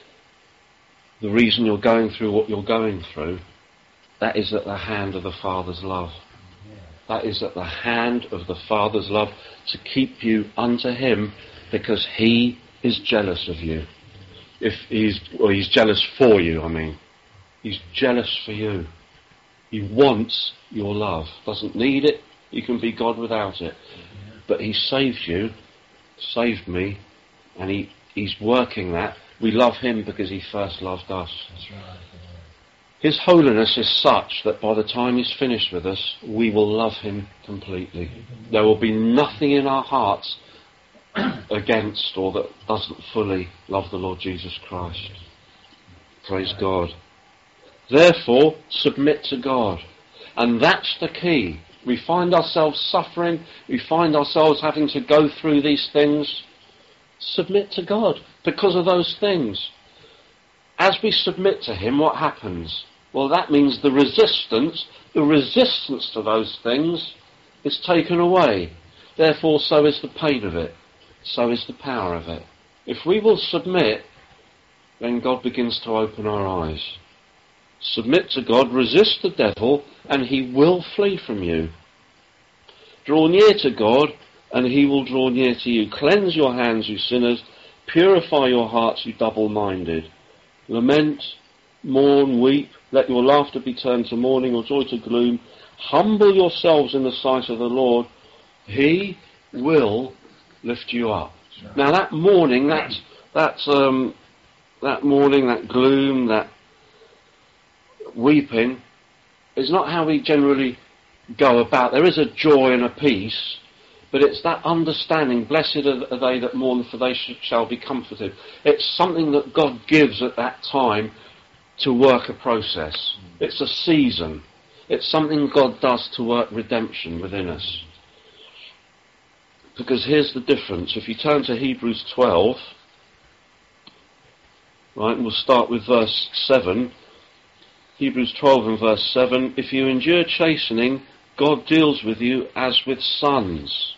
the reason you're going through what you're going through, that is at the hand of the Father's love. That is at the hand of the Father's love to keep you unto him, because he is jealous of you. If he's, or he's jealous for you, I mean. He's jealous for you. He wants your love. Doesn't need it. You can be God without it. But he saves you, saved me, and he, he's working that. We love him because he first loved us. That's right. His holiness is such that by the time he's finished with us, we will love him completely. There will be nothing in our hearts against or that doesn't fully love the Lord Jesus Christ. Praise God. Therefore, submit to God. And that's the key. We find ourselves suffering. We find ourselves having to go through these things. Submit to God because of those things. As we submit to him, what happens? Well, that means the resistance, the resistance to those things is taken away. Therefore, so is the pain of it. So is the power of it. If we will submit, then God begins to open our eyes. Submit to God, resist the devil, and he will flee from you. Draw near to God, and he will draw near to you. Cleanse your hands, you sinners. Purify your hearts, you double-minded. Lament, mourn, weep. Let your laughter be turned to mourning or joy to gloom. Humble yourselves in the sight of the Lord. He will lift you up. Sure. Now that mourning, that, that, um, that mourning, that gloom, that weeping, is not how we generally go about. There is a joy and a peace, but it's that understanding, blessed are they that mourn, for they sh- shall be comforted. It's something that God gives at that time to work a process. It's a season. It's something God does to work redemption within us. Because here's the difference. If you turn to Hebrews twelve, right, and we'll start with verse seven. Hebrews twelve and verse seven. If you endure chastening, God deals with you as with sons.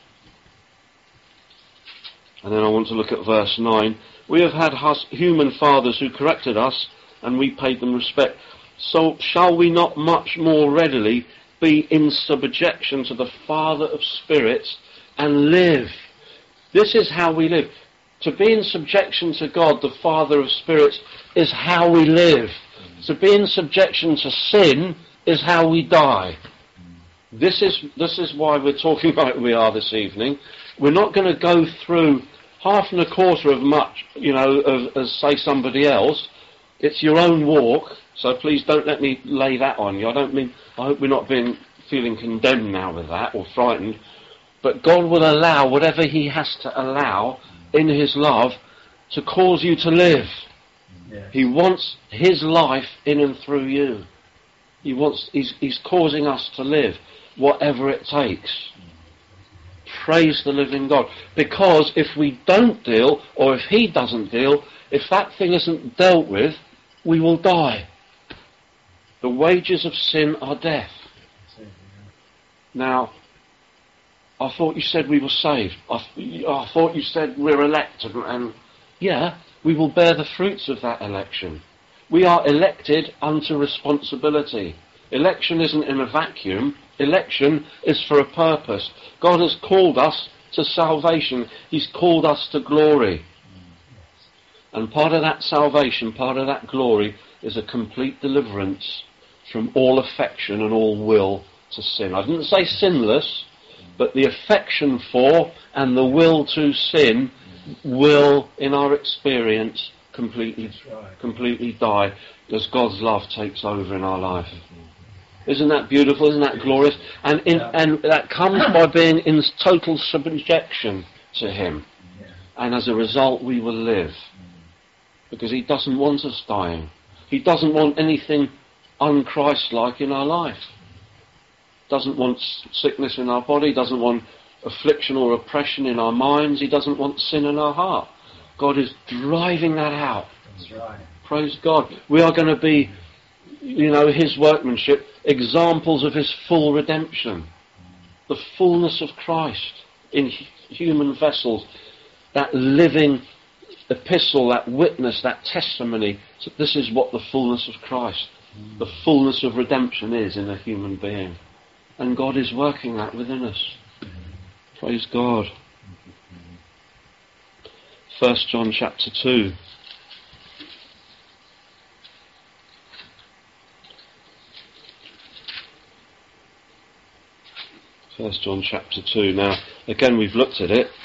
And then I want to look at verse nine. We have had hus- human fathers who corrected us, and we paid them respect. So shall we not much more readily be in subjection to the Father of spirits and live? This is how we live. To be in subjection to God, the Father of spirits, is how we live. To be in subjection to sin is how we die. This is this is why we're talking like we are this evening. We're not going to go through half and a quarter of much, you know, of, as say somebody else. It's your own walk, so please don't let me lay that on you. I don't mean, I hope we're not being feeling condemned now with that or frightened. But God will allow whatever he has to allow in his love to cause you to live. Yes. He wants his life in and through you. He wants, he's, he's causing us to live, whatever it takes. Praise the living God. Because if we don't deal, or if he doesn't deal, if that thing isn't dealt with, we will die. The wages of sin are death. Now, I thought you said we were saved. I, I thought you said we're elected. And yeah, we will bear the fruits of that election. We are elected unto responsibility. Election isn't in a vacuum. Election is for a purpose. God has called us to salvation. He's called us to glory. And part of that salvation, part of that glory, is a complete deliverance from all affection and all will to sin. I didn't say sinless, but the affection for and the will to sin will, in our experience, completely, completely die as God's love takes over in our life. Isn't that beautiful? Isn't that glorious? And in, and that comes by being in total subjection to him. And as a result, we will live. Because he doesn't want us dying. He doesn't want anything un-Christ-like in our life. Doesn't want sickness in our body. Doesn't want affliction or oppression in our minds. He doesn't want sin in our heart. God is driving that out. That's right. Praise God. We are going to be, you know, his workmanship, examples of his full redemption. The fullness of Christ in human vessels. That living epistle, that witness, that testimony. So this is what the fullness of Christ, mm. the fullness of redemption is in a human being. And God is working that within us. Mm. Praise God. First John chapter two. First John chapter two. Now, again, we've looked at it.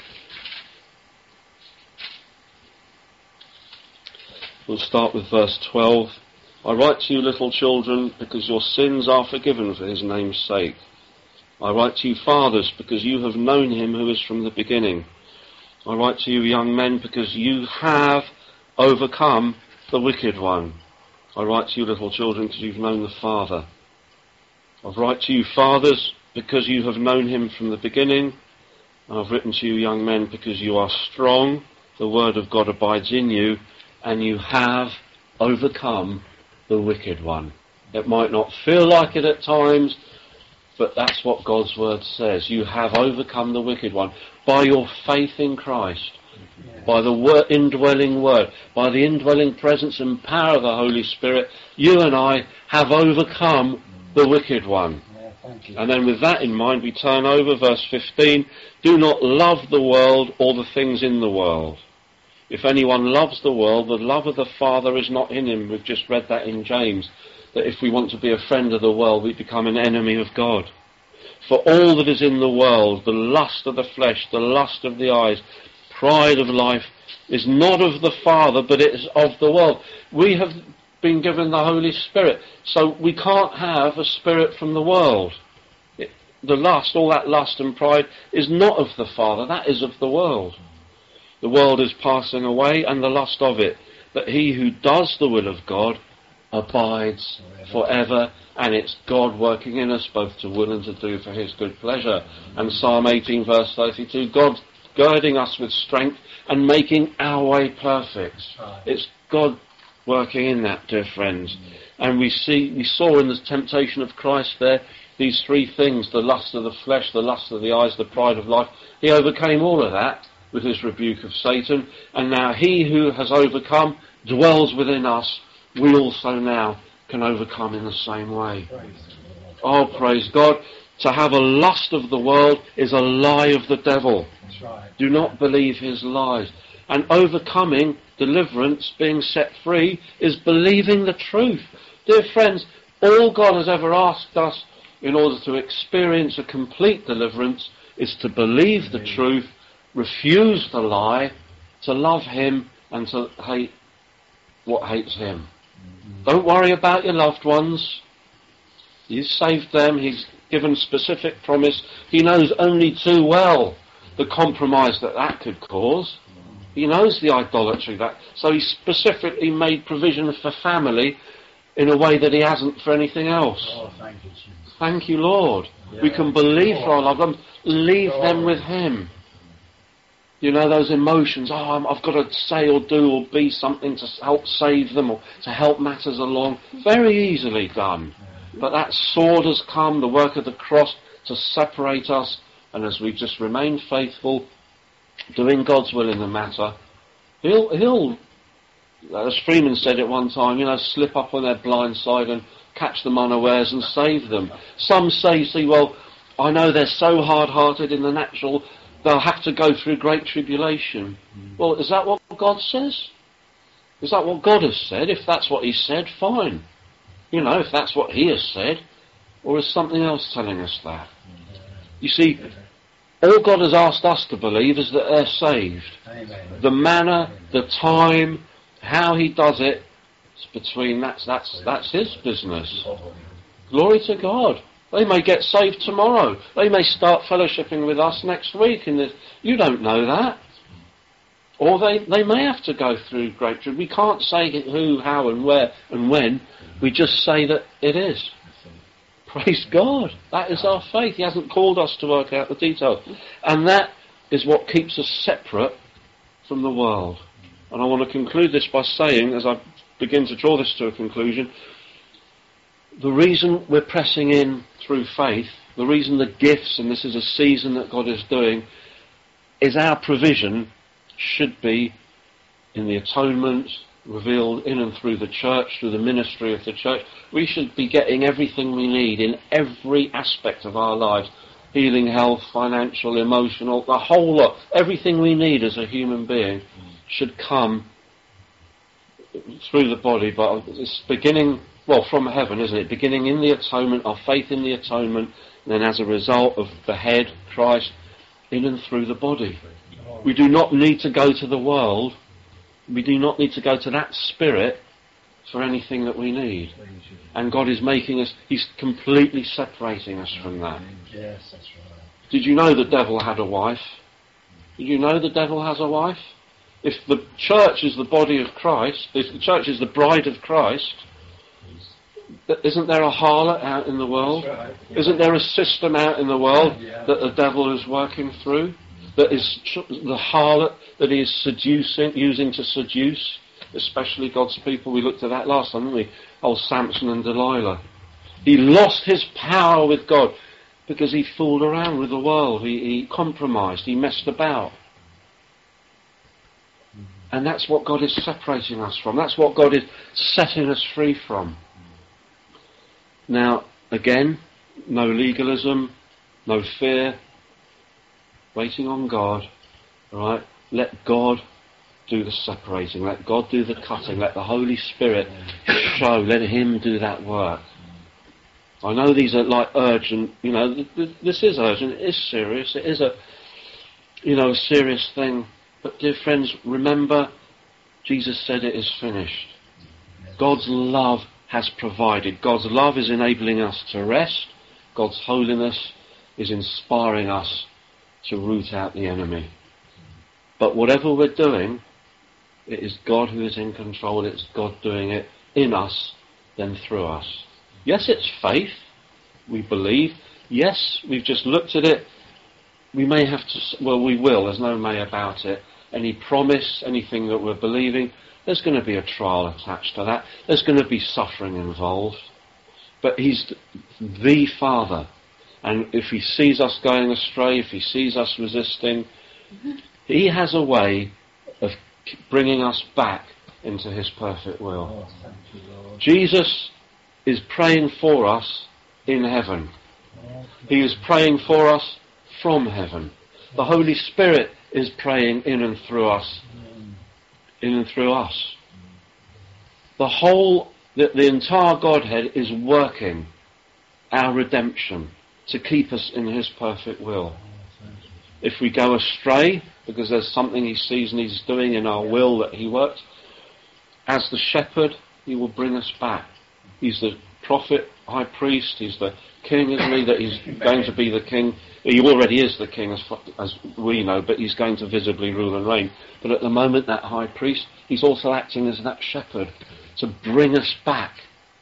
We'll start with verse twelve. I write to you, little children, because your sins are forgiven for his name's sake. I write to you, fathers, because you have known him who is from the beginning. I write to you, young men, because you have overcome the wicked one. I write to you, little children, because you've known the Father. I write to you, fathers, because you have known him from the beginning. And I've written to you, young men, because you are strong, the word of God abides in you, and you have overcome the wicked one. It might not feel like it at times, but that's what God's word says. You have overcome the wicked one by your faith in Christ, yeah. by the word, indwelling word, by the indwelling presence and power of the Holy Spirit. You and I have overcome the wicked one. Yeah, and then with that in mind, we turn over verse fifteen. Do not love the world or the things in the world. If anyone loves the world, the love of the Father is not in him. We've just read that in James, that if we want to be a friend of the world, we become an enemy of God. For all that is in the world, the lust of the flesh, the lust of the eyes, pride of life, is not of the Father, but it is of the world. We have been given the Holy Spirit, so we can't have a spirit from the world. It, the lust, all that lust and pride, is not of the Father, that is of the world. The world is passing away and the lust of it, but he who does the will of God abides forever, and it's God working in us both to will and to do for his good pleasure. And Psalm eighteen verse thirty-two, God girding us with strength and making our way perfect. It's God working in that, dear friends. And we see, we saw in the temptation of Christ there, these three things, the lust of the flesh, the lust of the eyes, the pride of life. He overcame all of that with his rebuke of Satan, and now he who has overcome dwells within us. We also now can overcome in the same way. Oh, praise God. To have a lust of the world is a lie of the devil. That's right. Do not believe his lies. And overcoming, deliverance, being set free, is believing the truth. Dear friends, all God has ever asked us in order to experience a complete deliverance is to believe the truth, refuse the lie, to love him and to hate what hates him. Mm-hmm. Don't worry about your loved ones. He's saved them. He's given specific promise. He knows only too well the compromise that that could cause. He knows the idolatry that. So he specifically made provision for family in a way that he hasn't for anything else. Oh, thank you, Jesus. Thank you, Lord. We can believe for our loved ones. Leave them with him. You know, those emotions, oh, I'm, I've got to say or do or be something to help save them or to help matters along. Very easily done. But that sword has come, the work of the cross, to separate us. And as we just remain faithful, doing God's will in the matter, he'll, he'll, as Freeman said at one time, you know, slip up on their blind side and catch them unawares and save them. Some say, see, well, I know they're so hard-hearted in the natural, they'll have to go through great tribulation. Mm. Well, is that what God says? Is that what God has said? If that's what he said, fine. You know, if that's what he has said. Or is something else telling us that? You see, all God has asked us to believe is that they're saved. Amen. The manner, the time, how he does it, it's between, that's, that's, that's his business. Glory to God. They may get saved tomorrow. They may start fellowshipping with us next week. And you don't know that. Or they, they may have to go through great tribulation. We can't say who, how and where and when. We just say that it is. Praise God. That is our faith. He hasn't called us to work out the details. And that is what keeps us separate from the world. And I want to conclude this by saying, as I begin to draw this to a conclusion, the reason we're pressing in through faith, the reason the gifts, and this is a season that God is doing, is our provision should be in the atonement revealed in and through the church, through the ministry of the church. We should be getting everything we need in every aspect of our lives. Healing, health, financial, emotional, the whole lot. Everything we need as a human being should come through the body, but it's beginning, well, from heaven, isn't it? Beginning in the atonement, our faith in the atonement, and then as a result of the head, Christ, in and through the body. We do not need to go to the world. We do not need to go to that spirit for anything that we need. And God is making us, he's completely separating us from that. Yes, that's right. Did you know the devil had a wife? Did you know the devil has a wife? If the church is the body of Christ, if the church is the bride of Christ, isn't there a harlot out in the world? Right. Isn't there a system out in the world yeah. that the devil is working through? That is the harlot that he is seducing, using to seduce, especially God's people. We looked at that last time, didn't we? Old Samson and Delilah. He lost his power with God because he fooled around with the world. He, he compromised. He messed about. And that's what God is separating us from. That's what God is setting us free from. Now, again, no legalism, no fear, waiting on God, right? Let God do the separating, let God do the cutting, let the Holy Spirit show, let him do that work. I know these are like urgent, you know, th- th- this is urgent, it is serious, it is a, you know, a serious thing. But dear friends, remember, Jesus said it is finished. God's love has provided. God's love is enabling us to rest. God's holiness is inspiring us to root out the enemy. But whatever we're doing, it is God who is in control. It's God doing it in us, then through us. Yes, it's faith. We believe. Yes, we've just looked at it. We may have to, well, we will. There's no may about it. Any promise, anything that we're believing, there's going to be a trial attached to that. There's going to be suffering involved. But he's the Father. And if he sees us going astray, if he sees us resisting, mm-hmm. he has a way of bringing us back into his perfect will. Oh, thank you, Lord. Jesus is praying for us in heaven. Oh, he is praying for us from heaven. The Holy Spirit is praying in and through us. Mm. In and through us. The whole, the, the entire Godhead is working our redemption to keep us in his perfect will. If we go astray, because there's something he sees and he's doing in our will that he works, as the shepherd, he will bring us back. He's the prophet, high priest, he's the king, isn't he? That he's going to be the king. He already is the king, as, as we know, but he's going to visibly rule and reign. But at the moment, that high priest, he's also acting as that shepherd to bring us back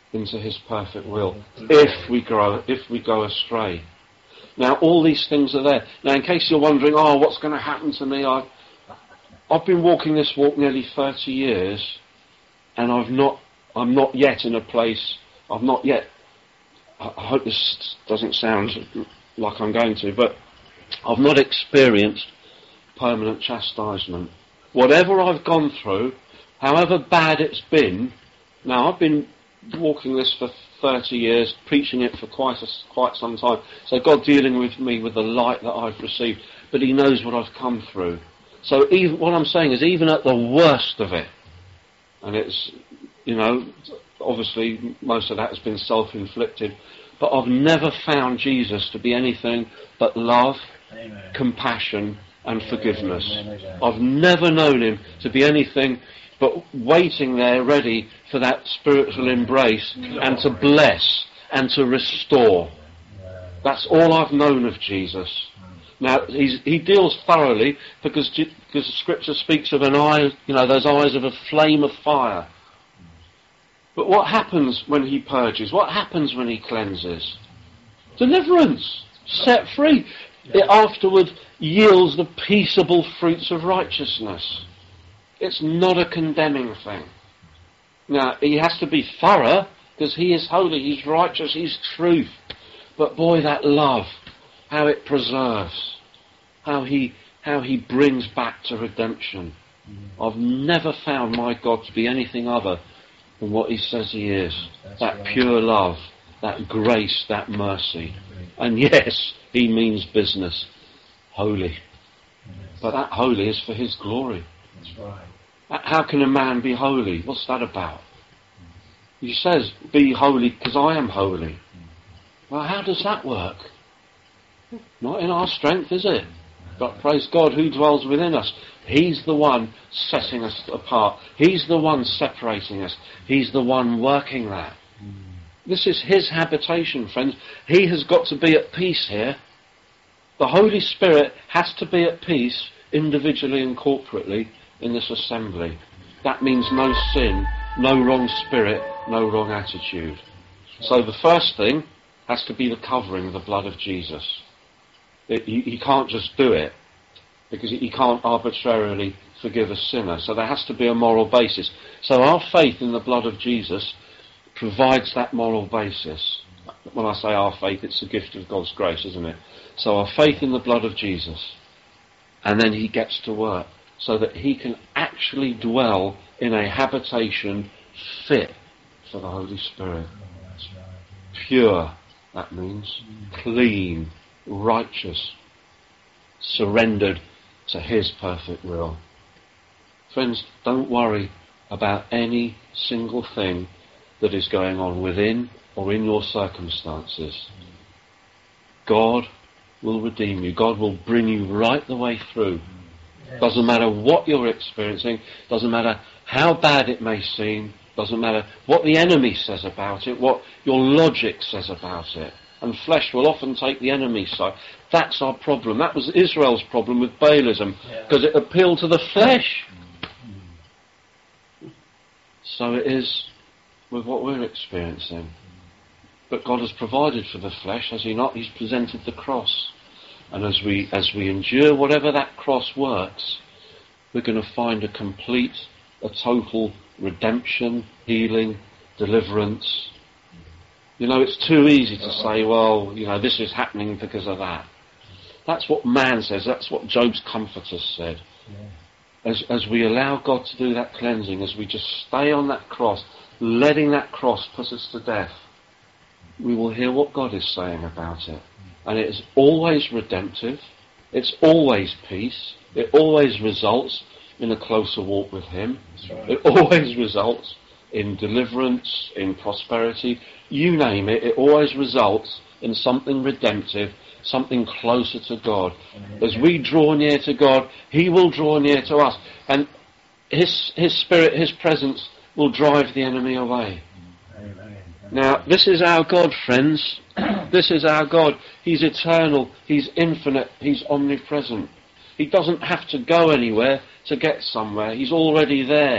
into his perfect will if we grow, if we go astray. Now, all these things are there. Now, in case you're wondering, oh, what's going to happen to me? I've, I've been walking this walk nearly thirty years, and I've not, I'm not yet in a place, I've not yet, I hope this doesn't sound like I'm going to, but I've not experienced permanent chastisement. Whatever I've gone through, however bad it's been, now I've been walking this for thirty years, preaching it for quite a, quite some time, so God dealing with me with the light that I've received, but he knows what I've come through. So even, what I'm saying is, even at the worst of it, and it's, you know, obviously most of that has been self-inflicted, but I've never found Jesus to be anything but love, Amen. Compassion and forgiveness. Amen. I've never known him to be anything but waiting there ready for that spiritual embrace and to bless and to restore. That's all I've known of Jesus. Now, he's, he deals thoroughly because, because the Scripture speaks of an eye, you know, those eyes of a flame of fire. But what happens when he purges? What happens when he cleanses? Deliverance. Set free. It afterward yields the peaceable fruits of righteousness. It's not a condemning thing. Now, he has to be thorough because he is holy, he's righteous, he's truth. But boy, that love, how it preserves, how he how he brings back to redemption. Mm. I've never found my God to be anything other than what he says he is. That's that right. Pure love, that grace, that mercy. And yes, he means business. Holy. Yes. But that holy is for his glory. That's right. How can a man be holy? What's that about? He says, be holy because I am holy. Well, how does that work? Not in our strength, is it? But praise God, who dwells within us. He's the one setting us apart. He's the one separating us. He's the one working that. This is his habitation, friends. He has got to be at peace here. The Holy Spirit has to be at peace individually and corporately in this assembly. That means no sin, no wrong spirit, no wrong attitude. So the first thing has to be the covering of the blood of Jesus. It, he, he can't just do it because he can't arbitrarily forgive a sinner. So there has to be a moral basis. So our faith in the blood of Jesus provides that moral basis. When I say our faith, it's a gift of God's grace, isn't it? So our faith in the blood of Jesus, and then he gets to work so that he can actually dwell in a habitation fit for the Holy Spirit. Pure, that means. Clean, righteous, surrendered to his perfect will. Friends, don't worry about any single thing that is going on within or in your circumstances. God will redeem you. God will bring you right the way through. Doesn't matter what you're experiencing, doesn't matter how bad it may seem, doesn't matter what the enemy says about it, what your logic says about it. And flesh will often take the enemy's side. That's our problem. That was Israel's problem with Baalism, because it appealed to the flesh. So it is with what we're experiencing. But God has provided for the flesh, has he not? He's presented the cross. And as we as we endure whatever that cross works, we're going to find a complete, a total redemption, healing, deliverance. You know, it's too easy to say, well, you know, this is happening because of that. That's what man says. That's what Job's comforters said. As as we allow God to do that cleansing, as we just stay on that cross, letting that cross put us to death, we will hear what God is saying about it. And it is always redemptive. It's always peace. It always results in a closer walk with him. Right. It always results in deliverance, in prosperity. You name it, it always results in something redemptive, something closer to God. As we draw near to God, he will draw near to us. And his, his spirit, his presence will drive the enemy away. Now, this is our God, friends. This is our God. He's eternal. He's infinite. He's omnipresent. He doesn't have to go anywhere to get somewhere. He's already there.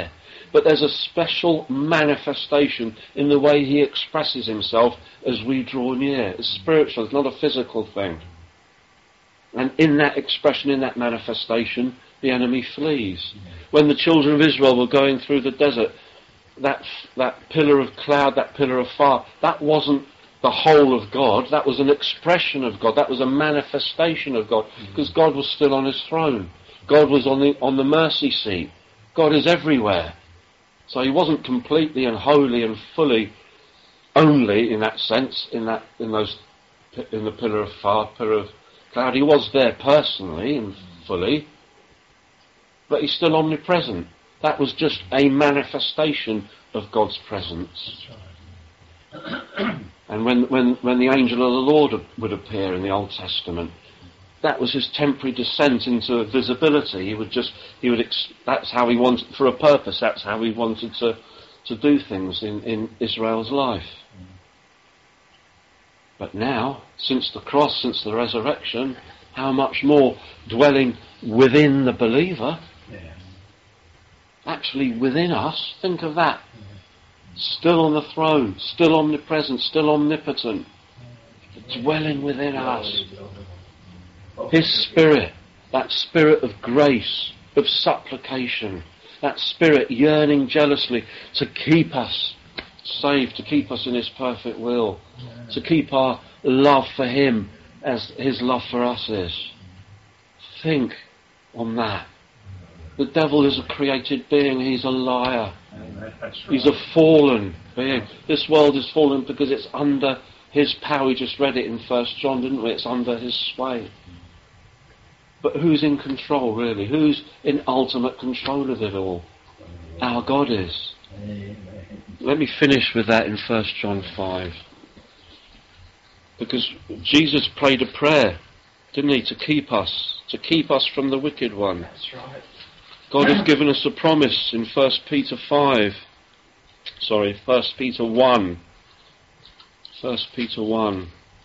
but there's a special manifestation in the way he expresses himself as we draw near. It's spiritual, it's not a physical thing. And in that expression, in that manifestation, the enemy flees. When the children of Israel were going through the desert, that that pillar of cloud, that pillar of fire, that wasn't the whole of God, that was an expression of God, that was a manifestation of God, because God was still on his throne. God was on the on the mercy seat. God is everywhere. So he wasn't completely and wholly and fully only in that sense, in that in those in the pillar of fire, pillar of cloud. He was there personally and fully, but he's still omnipresent. That was just a manifestation of God's presence. And when, when, when the angel of the Lord would appear in the Old Testament, that was his temporary descent into visibility. He would just, he would, ex- that's how he wanted, for a purpose, that's how he wanted to, to do things in, in Israel's life. But now, since the cross, since the resurrection, how much more dwelling within the believer, actually within us, think of that. Still on the throne, still omnipresent, still omnipotent, dwelling within us. His Spirit, that Spirit of grace, of supplication, that Spirit yearning jealously to keep us saved, to keep us in his perfect will, to keep our love for him as his love for us is. Think on that. The devil is a created being, he's a liar. He's a fallen being. This world is fallen because it's under his power. We just read it in First John, didn't we? It's under his sway. But who's in control, really? Who's in ultimate control of it all? Our God is. Let me finish with that in First John five. Because Jesus prayed a prayer, didn't he, to keep us, to keep us from the wicked one. That's right. God has given us a promise in First Peter five. Sorry, First Peter one. First Peter one.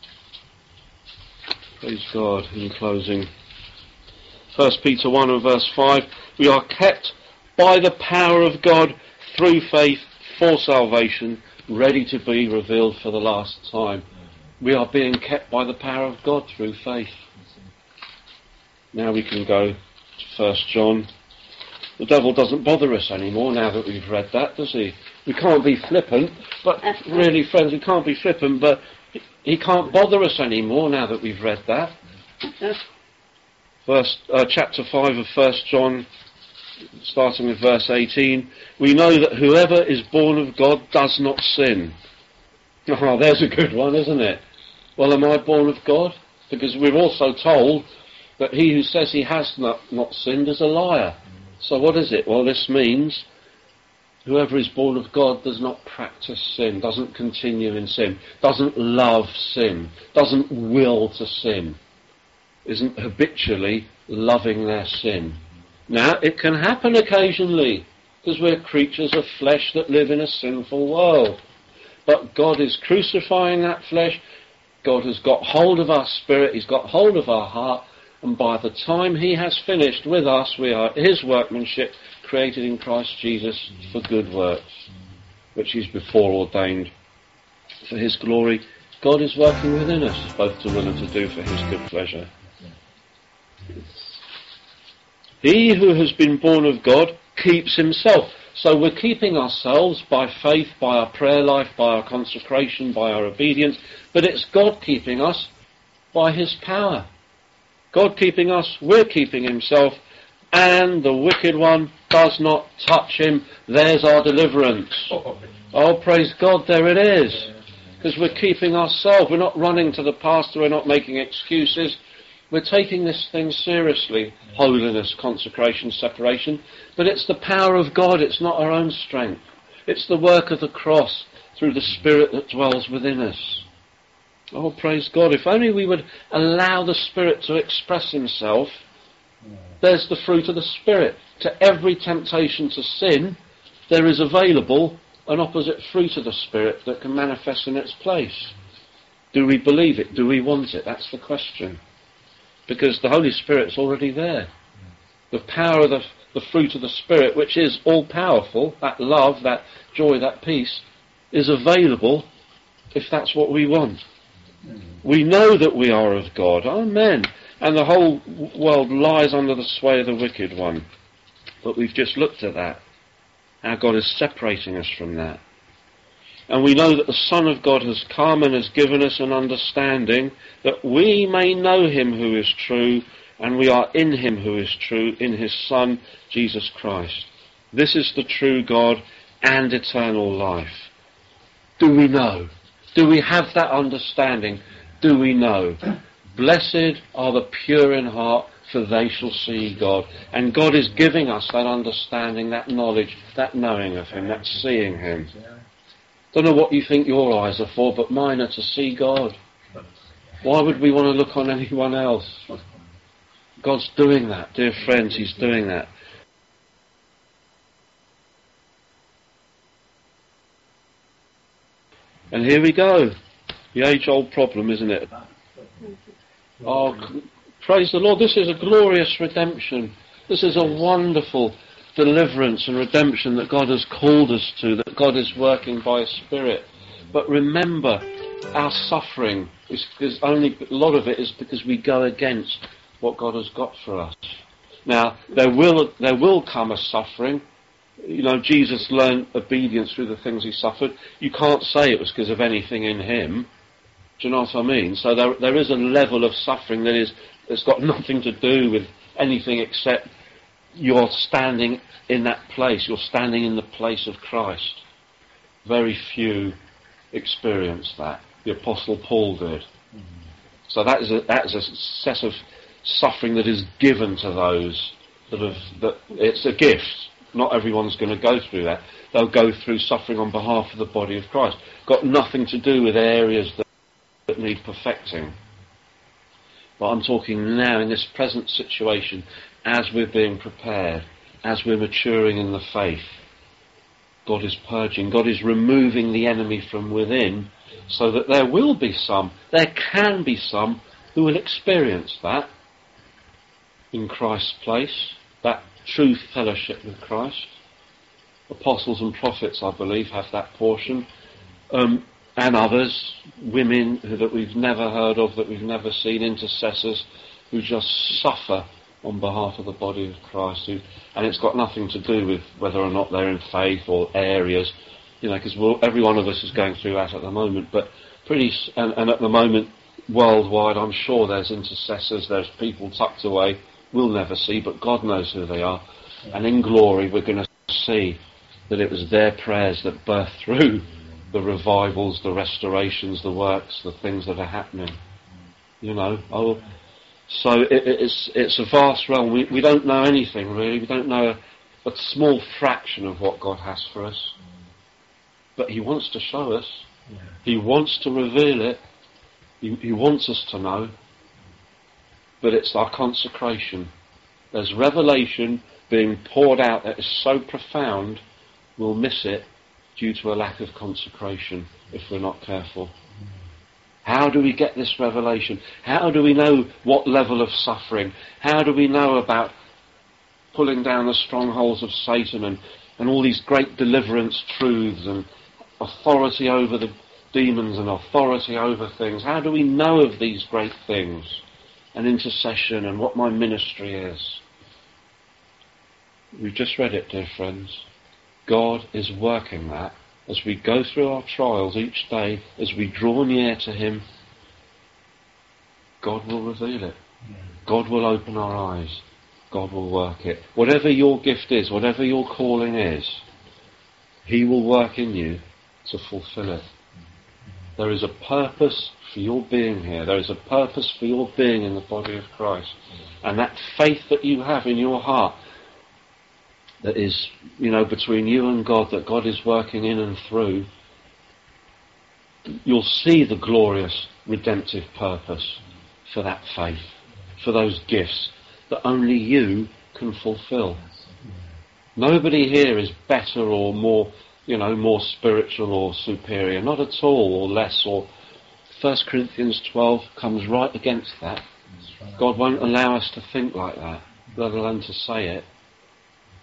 Praise God, in closing. First Peter one and verse five. We are kept by the power of God through faith for salvation, ready to be revealed for the last time. We are being kept by the power of God through faith. Now we can go to First John. The devil doesn't bother us anymore now that we've read that, does he? We can't be flippant, but really, friends, we can't be flippant, but he can't bother us anymore now that we've read that. Verse, uh, chapter five of First John, starting with verse eighteen. We know that whoever is born of God does not sin. Oh, there's a good one, isn't it? Well, am I born of God? Because we're also told that he who says he has not, not sinned is a liar. So what is it? Well, this means whoever is born of God does not practice sin, doesn't continue in sin, doesn't love sin, doesn't will to sin, isn't habitually loving their sin. Now, it can happen occasionally, because we're creatures of flesh that live in a sinful world. But God is crucifying that flesh. God has got hold of our spirit, he's got hold of our heart, and by the time he has finished with us, we are his workmanship, created in Christ Jesus for good works, which he's before ordained for his glory. God is working within us, both to will and to do for his good pleasure. He who has been born of God keeps himself. So we're keeping ourselves by faith, by our prayer life, by our consecration, by our obedience, but it's God keeping us by his power. God keeping us, we're keeping himself, and the wicked one does not touch him. There's our deliverance. Oh, praise God, there it is. Because we're keeping ourselves. We're not running to the pastor, we're not making excuses. We're taking this thing seriously. Holiness, consecration, separation. But it's the power of God, it's not our own strength. It's the work of the cross through the Spirit that dwells within us. Oh, praise God. If only we would allow the Spirit to express himself. There's the fruit of the Spirit. To every temptation to sin, there is available an opposite fruit of the Spirit that can manifest in its place. Do we believe it? Do we want it? That's the question. Because the Holy Spirit's already there. The power of the, the fruit of the Spirit, which is all-powerful, that love, that joy, that peace, is available if that's what we want. We know that we are of God. Amen. And the whole world lies under the sway of the wicked one. But we've just looked at that. How God is separating us from that. And we know that the Son of God has come and has given us an understanding that we may know him who is true, and we are in him who is true, in his Son, Jesus Christ. This is the true God and eternal life. Do we know? Do we have that understanding? Do we know? Blessed are the pure in heart, for they shall see God. And God is giving us that understanding, that knowledge, that knowing of him, that seeing him. Don't know what you think your eyes are for, but mine are to see God. Why would we want to look on anyone else? God's doing that, dear friends, he's doing that. And here we go. The age-old problem, isn't it? Oh, praise the Lord. This is a glorious redemption. This is a wonderful deliverance and redemption that God has called us to, that God is working by His Spirit. But remember, our suffering is, is only, a lot of it is because we go against what God has got for us. Now, there will, there will come a suffering. You know, Jesus learned obedience through the things he suffered. You can't say it was because of anything in him. Do you know what I mean? So there, there is a level of suffering that is, that's got nothing to do with anything except you're standing in that place. You're standing in the place of Christ. Very few experience that. The Apostle Paul did. Mm-hmm. So that is a, that is a set of suffering that is given to those that have, that it's a gift. Not everyone's going to go through that. They'll go through suffering on behalf of the body of Christ. Got nothing to do with areas that, that need perfecting. But I'm talking now in this present situation, as we're being prepared, as we're maturing in the faith. God is purging, God is removing the enemy from within, so that there will be some, there can be some, who will experience that in Christ's place, that true fellowship with Christ. Apostles and prophets, I believe, have that portion. Um, and others, women who, that we've never heard of, that we've never seen, intercessors, who just suffer on behalf of the body of Christ. Who, and it's got nothing to do with whether or not they're in faith or areas, you know, because every one of us is going through that at the moment. But pretty, and, and at the moment, worldwide, I'm sure there's intercessors, there's people tucked away, we'll never see, but God knows who they are. And in glory, we're going to see that it was their prayers that birthed through the revivals, the restorations, the works, the things that are happening. You know, oh, so it, it's it's a vast realm. We we don't know anything really. We don't know a, a small fraction of what God has for us. But He wants to show us. He wants to reveal it. He, he wants us to know. But it's our consecration. There's revelation being poured out that is so profound, we'll miss it due to a lack of consecration if we're not careful. How do we get this revelation? How do we know what level of suffering? How do we know about pulling down the strongholds of Satan and, and all these great deliverance truths and authority over the demons and authority over things? How do we know of these great things? And intercession and what my ministry is. We've just read it, dear friends. God is working that as we go through our trials each day, as we draw near to Him. God will reveal it. God will open our eyes. God will work it. Whatever your gift is, whatever your calling is, He will work in you to fulfill it. There is a purpose for your being here. There is a purpose for your being in the body of Christ. And that faith that you have in your heart, that is, you know, between you and God, that God is working in and through, you'll see the glorious redemptive purpose for that faith, for those gifts that only you can fulfill. Nobody here is better or more, you know, more spiritual or superior. Not at all, or less, or First Corinthians twelve comes right against that. God won't allow us to think like that, let alone to say it.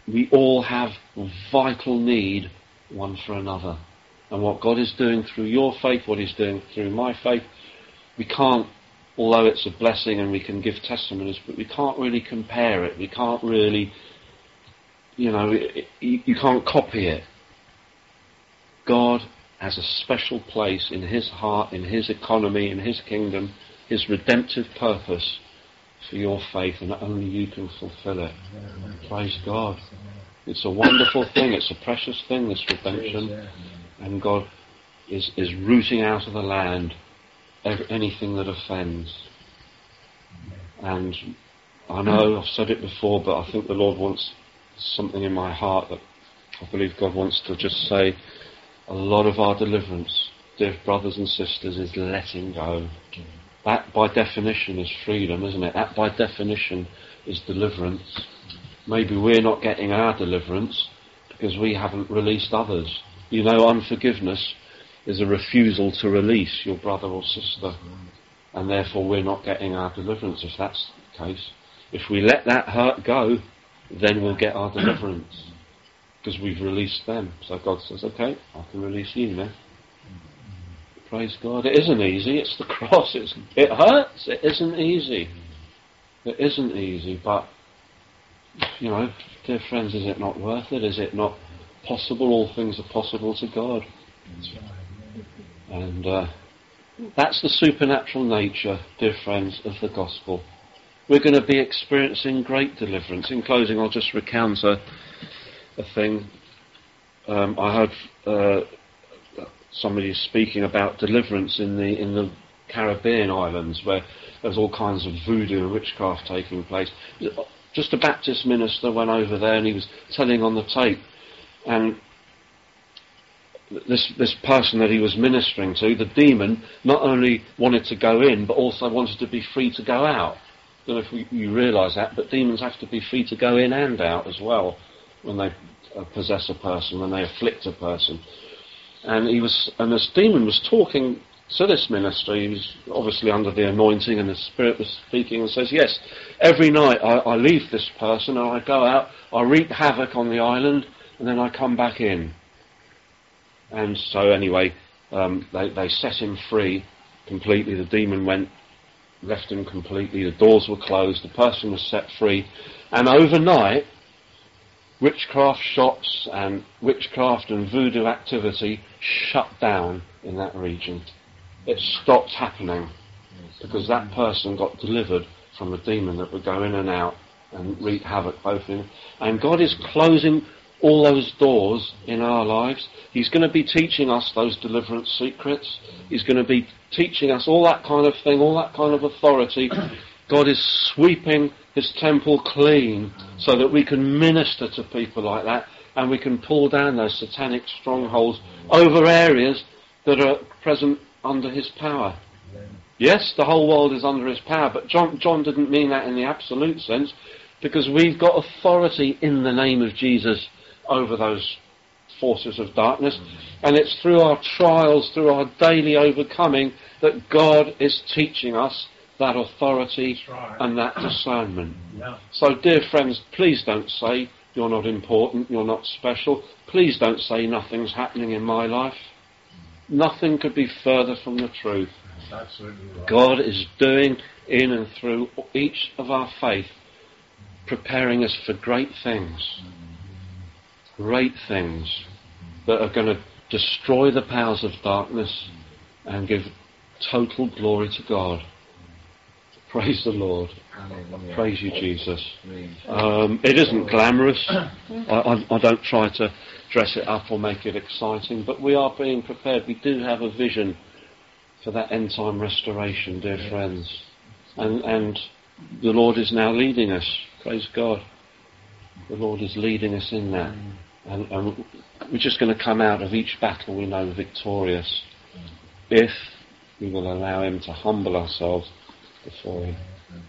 we all have vital need one for another. And what God is doing through your faith, what he's doing through my faith, we can't, although it's a blessing and we can give testimonies, but we can't really compare it. We can't really, you know, it, it, you can't copy it. God has a special place in his heart, in his economy, in his kingdom, his redemptive purpose for your faith, and only you can fulfill it. Praise God. It's a wonderful thing. It's a precious thing, this redemption. And God is, is rooting out of the land every, anything that offends. And I know I've said it before, but I think the Lord wants something in my heart that I believe God wants to just say. A lot of our deliverance, dear brothers and sisters, is letting go. That by definition is freedom, isn't it? That by definition is deliverance. Maybe we're not getting our deliverance because we haven't released others. You know, unforgiveness is a refusal to release your brother or sister, and therefore we're not getting our deliverance if that's the case. If we let that hurt go, then we'll get our deliverance because we've released them. So God says, okay, I can release you now. Praise God. It isn't easy. It's the cross. It's, it hurts. It isn't easy. It isn't easy, but you know, dear friends, is it not worth it? Is it not possible? All things are possible to God. And uh, that's the supernatural nature, dear friends, of the gospel. We're going to be experiencing great deliverance. In closing, I'll just recount a, a thing. Um, I heard uh, somebody speaking about deliverance in the in the Caribbean islands, where there's all kinds of voodoo and witchcraft taking place. Just a Baptist minister went over there and he was telling on the tape, and this this person that he was ministering to, the demon, not only wanted to go in but also wanted to be free to go out. I don't know if we, you realise that, but demons have to be free to go in and out as well when they uh, possess a person, when they afflict a person. And he was, and this demon was talking to this minister. He was obviously under the anointing, and the Spirit was speaking, and says, yes, every night I, I leave this person and I go out, I wreak havoc on the island, and then I come back in. And so anyway, um, they, they set him free completely. The demon went, left him completely. The doors were closed. The person was set free. And overnight, witchcraft shops and witchcraft and voodoo activity shut down in that region. It stopped happening because that person got delivered from a demon that would go in and out and wreak havoc both in. And God is closing all those doors in our lives. He's going to be teaching us those deliverance secrets. He's going to be teaching us all that kind of thing, all that kind of authority. God is sweeping his temple clean so that we can minister to people like that, and we can pull down those satanic strongholds over areas that are present under his power. Yes, the whole world is under his power, but John, John didn't mean that in the absolute sense, because we've got authority in the name of Jesus over those forces of darkness, and it's through our trials, through our daily overcoming, that God is teaching us that authority right. and that discernment. Yeah. So, dear friends, please don't say you're not important, you're not special. Please don't say nothing's happening in my life. Nothing could be further from the truth. That's absolutely right. God is doing in and through each of our faith, preparing us for great things. Great things that are going to destroy the powers of darkness and give total glory to God. Praise the Lord. Hallelujah. Praise you, Jesus. Um, it isn't glamorous. I, I, I don't try to dress it up or make it exciting, but we are being prepared. We do have a vision for that end-time restoration, dear friends. And, and the Lord is now leading us. Praise God. The Lord is leading us in that. And, and we're just going to come out of each battle, we know, victorious, if we will allow him to humble ourselves before him.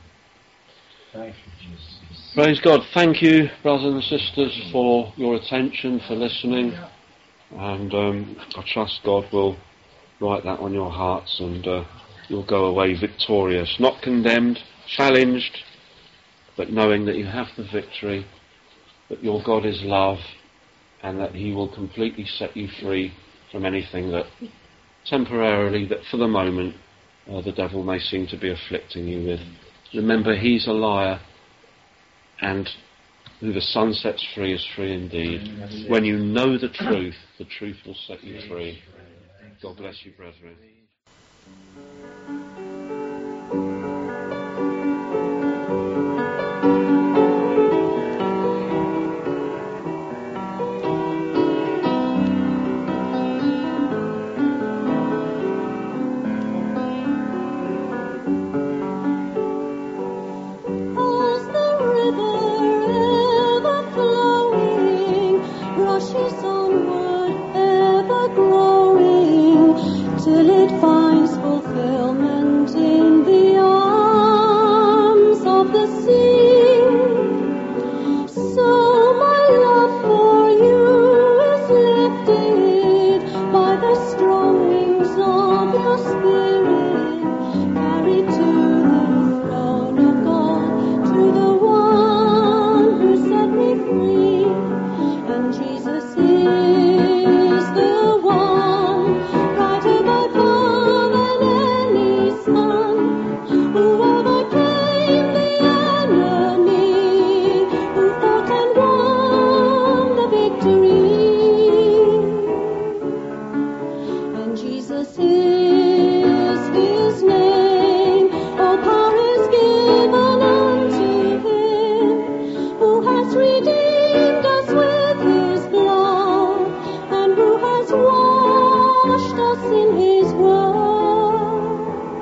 Thank you, Jesus. Praise God. Thank you, brothers and sisters, for your attention, for listening. And um, I trust God will write that on your hearts, and uh, you'll go away victorious, not condemned, challenged, but knowing that you have the victory that your God is love and that he will completely set you free from anything that temporarily, that for the moment, uh, the devil may seem to be afflicting you with. Remember, he's a liar, and who the Son sets free is free indeed. When you know the truth, the truth will set you free. God bless you, brethren. Till it finds fulfillment in the arms of the sea. So my love for you is lifted by the strong wings of your spirit, carried to the throne of God, to the one who set me free. And Jesus is the one, brighter by far than any sun, who overcame the enemy, who fought and won the victory. And Jesus is his name, all power is given unto him, who has redeemed us with his blood, and who has washed us in his word.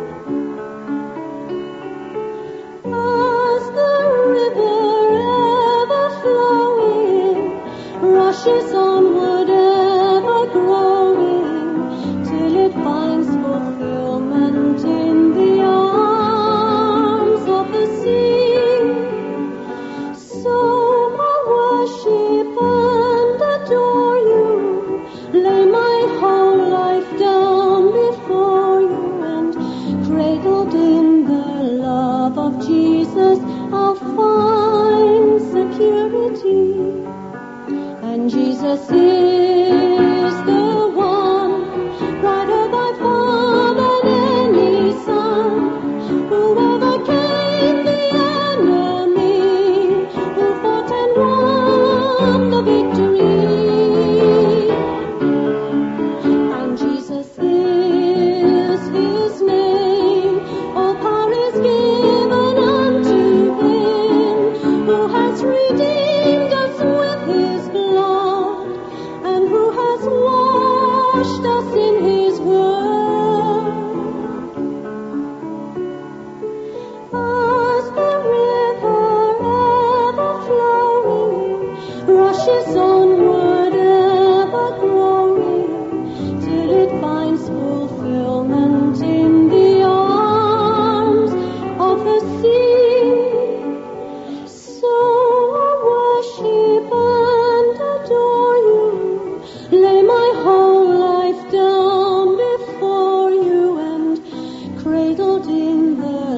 As the river ever flowing rushes onward, ever growing, till it finds fulfillment in the arms of the sea. So I worship and adore you, lay my whole life down before you, and cradled in the love of Jesus, I'll find security. And Jesus is the one, brighter by far than any sun, who overcame the enemy, who fought and won the victory. And Jesus is his name, all power is given unto him, who has redeemed us with his blood, and who has washed us in his word. As the river ever flowing rushes onward, ever growing, till it finds fulfillment in the arms of the sea. So I worship and adore you, lay my whole life down before you, and cradled in the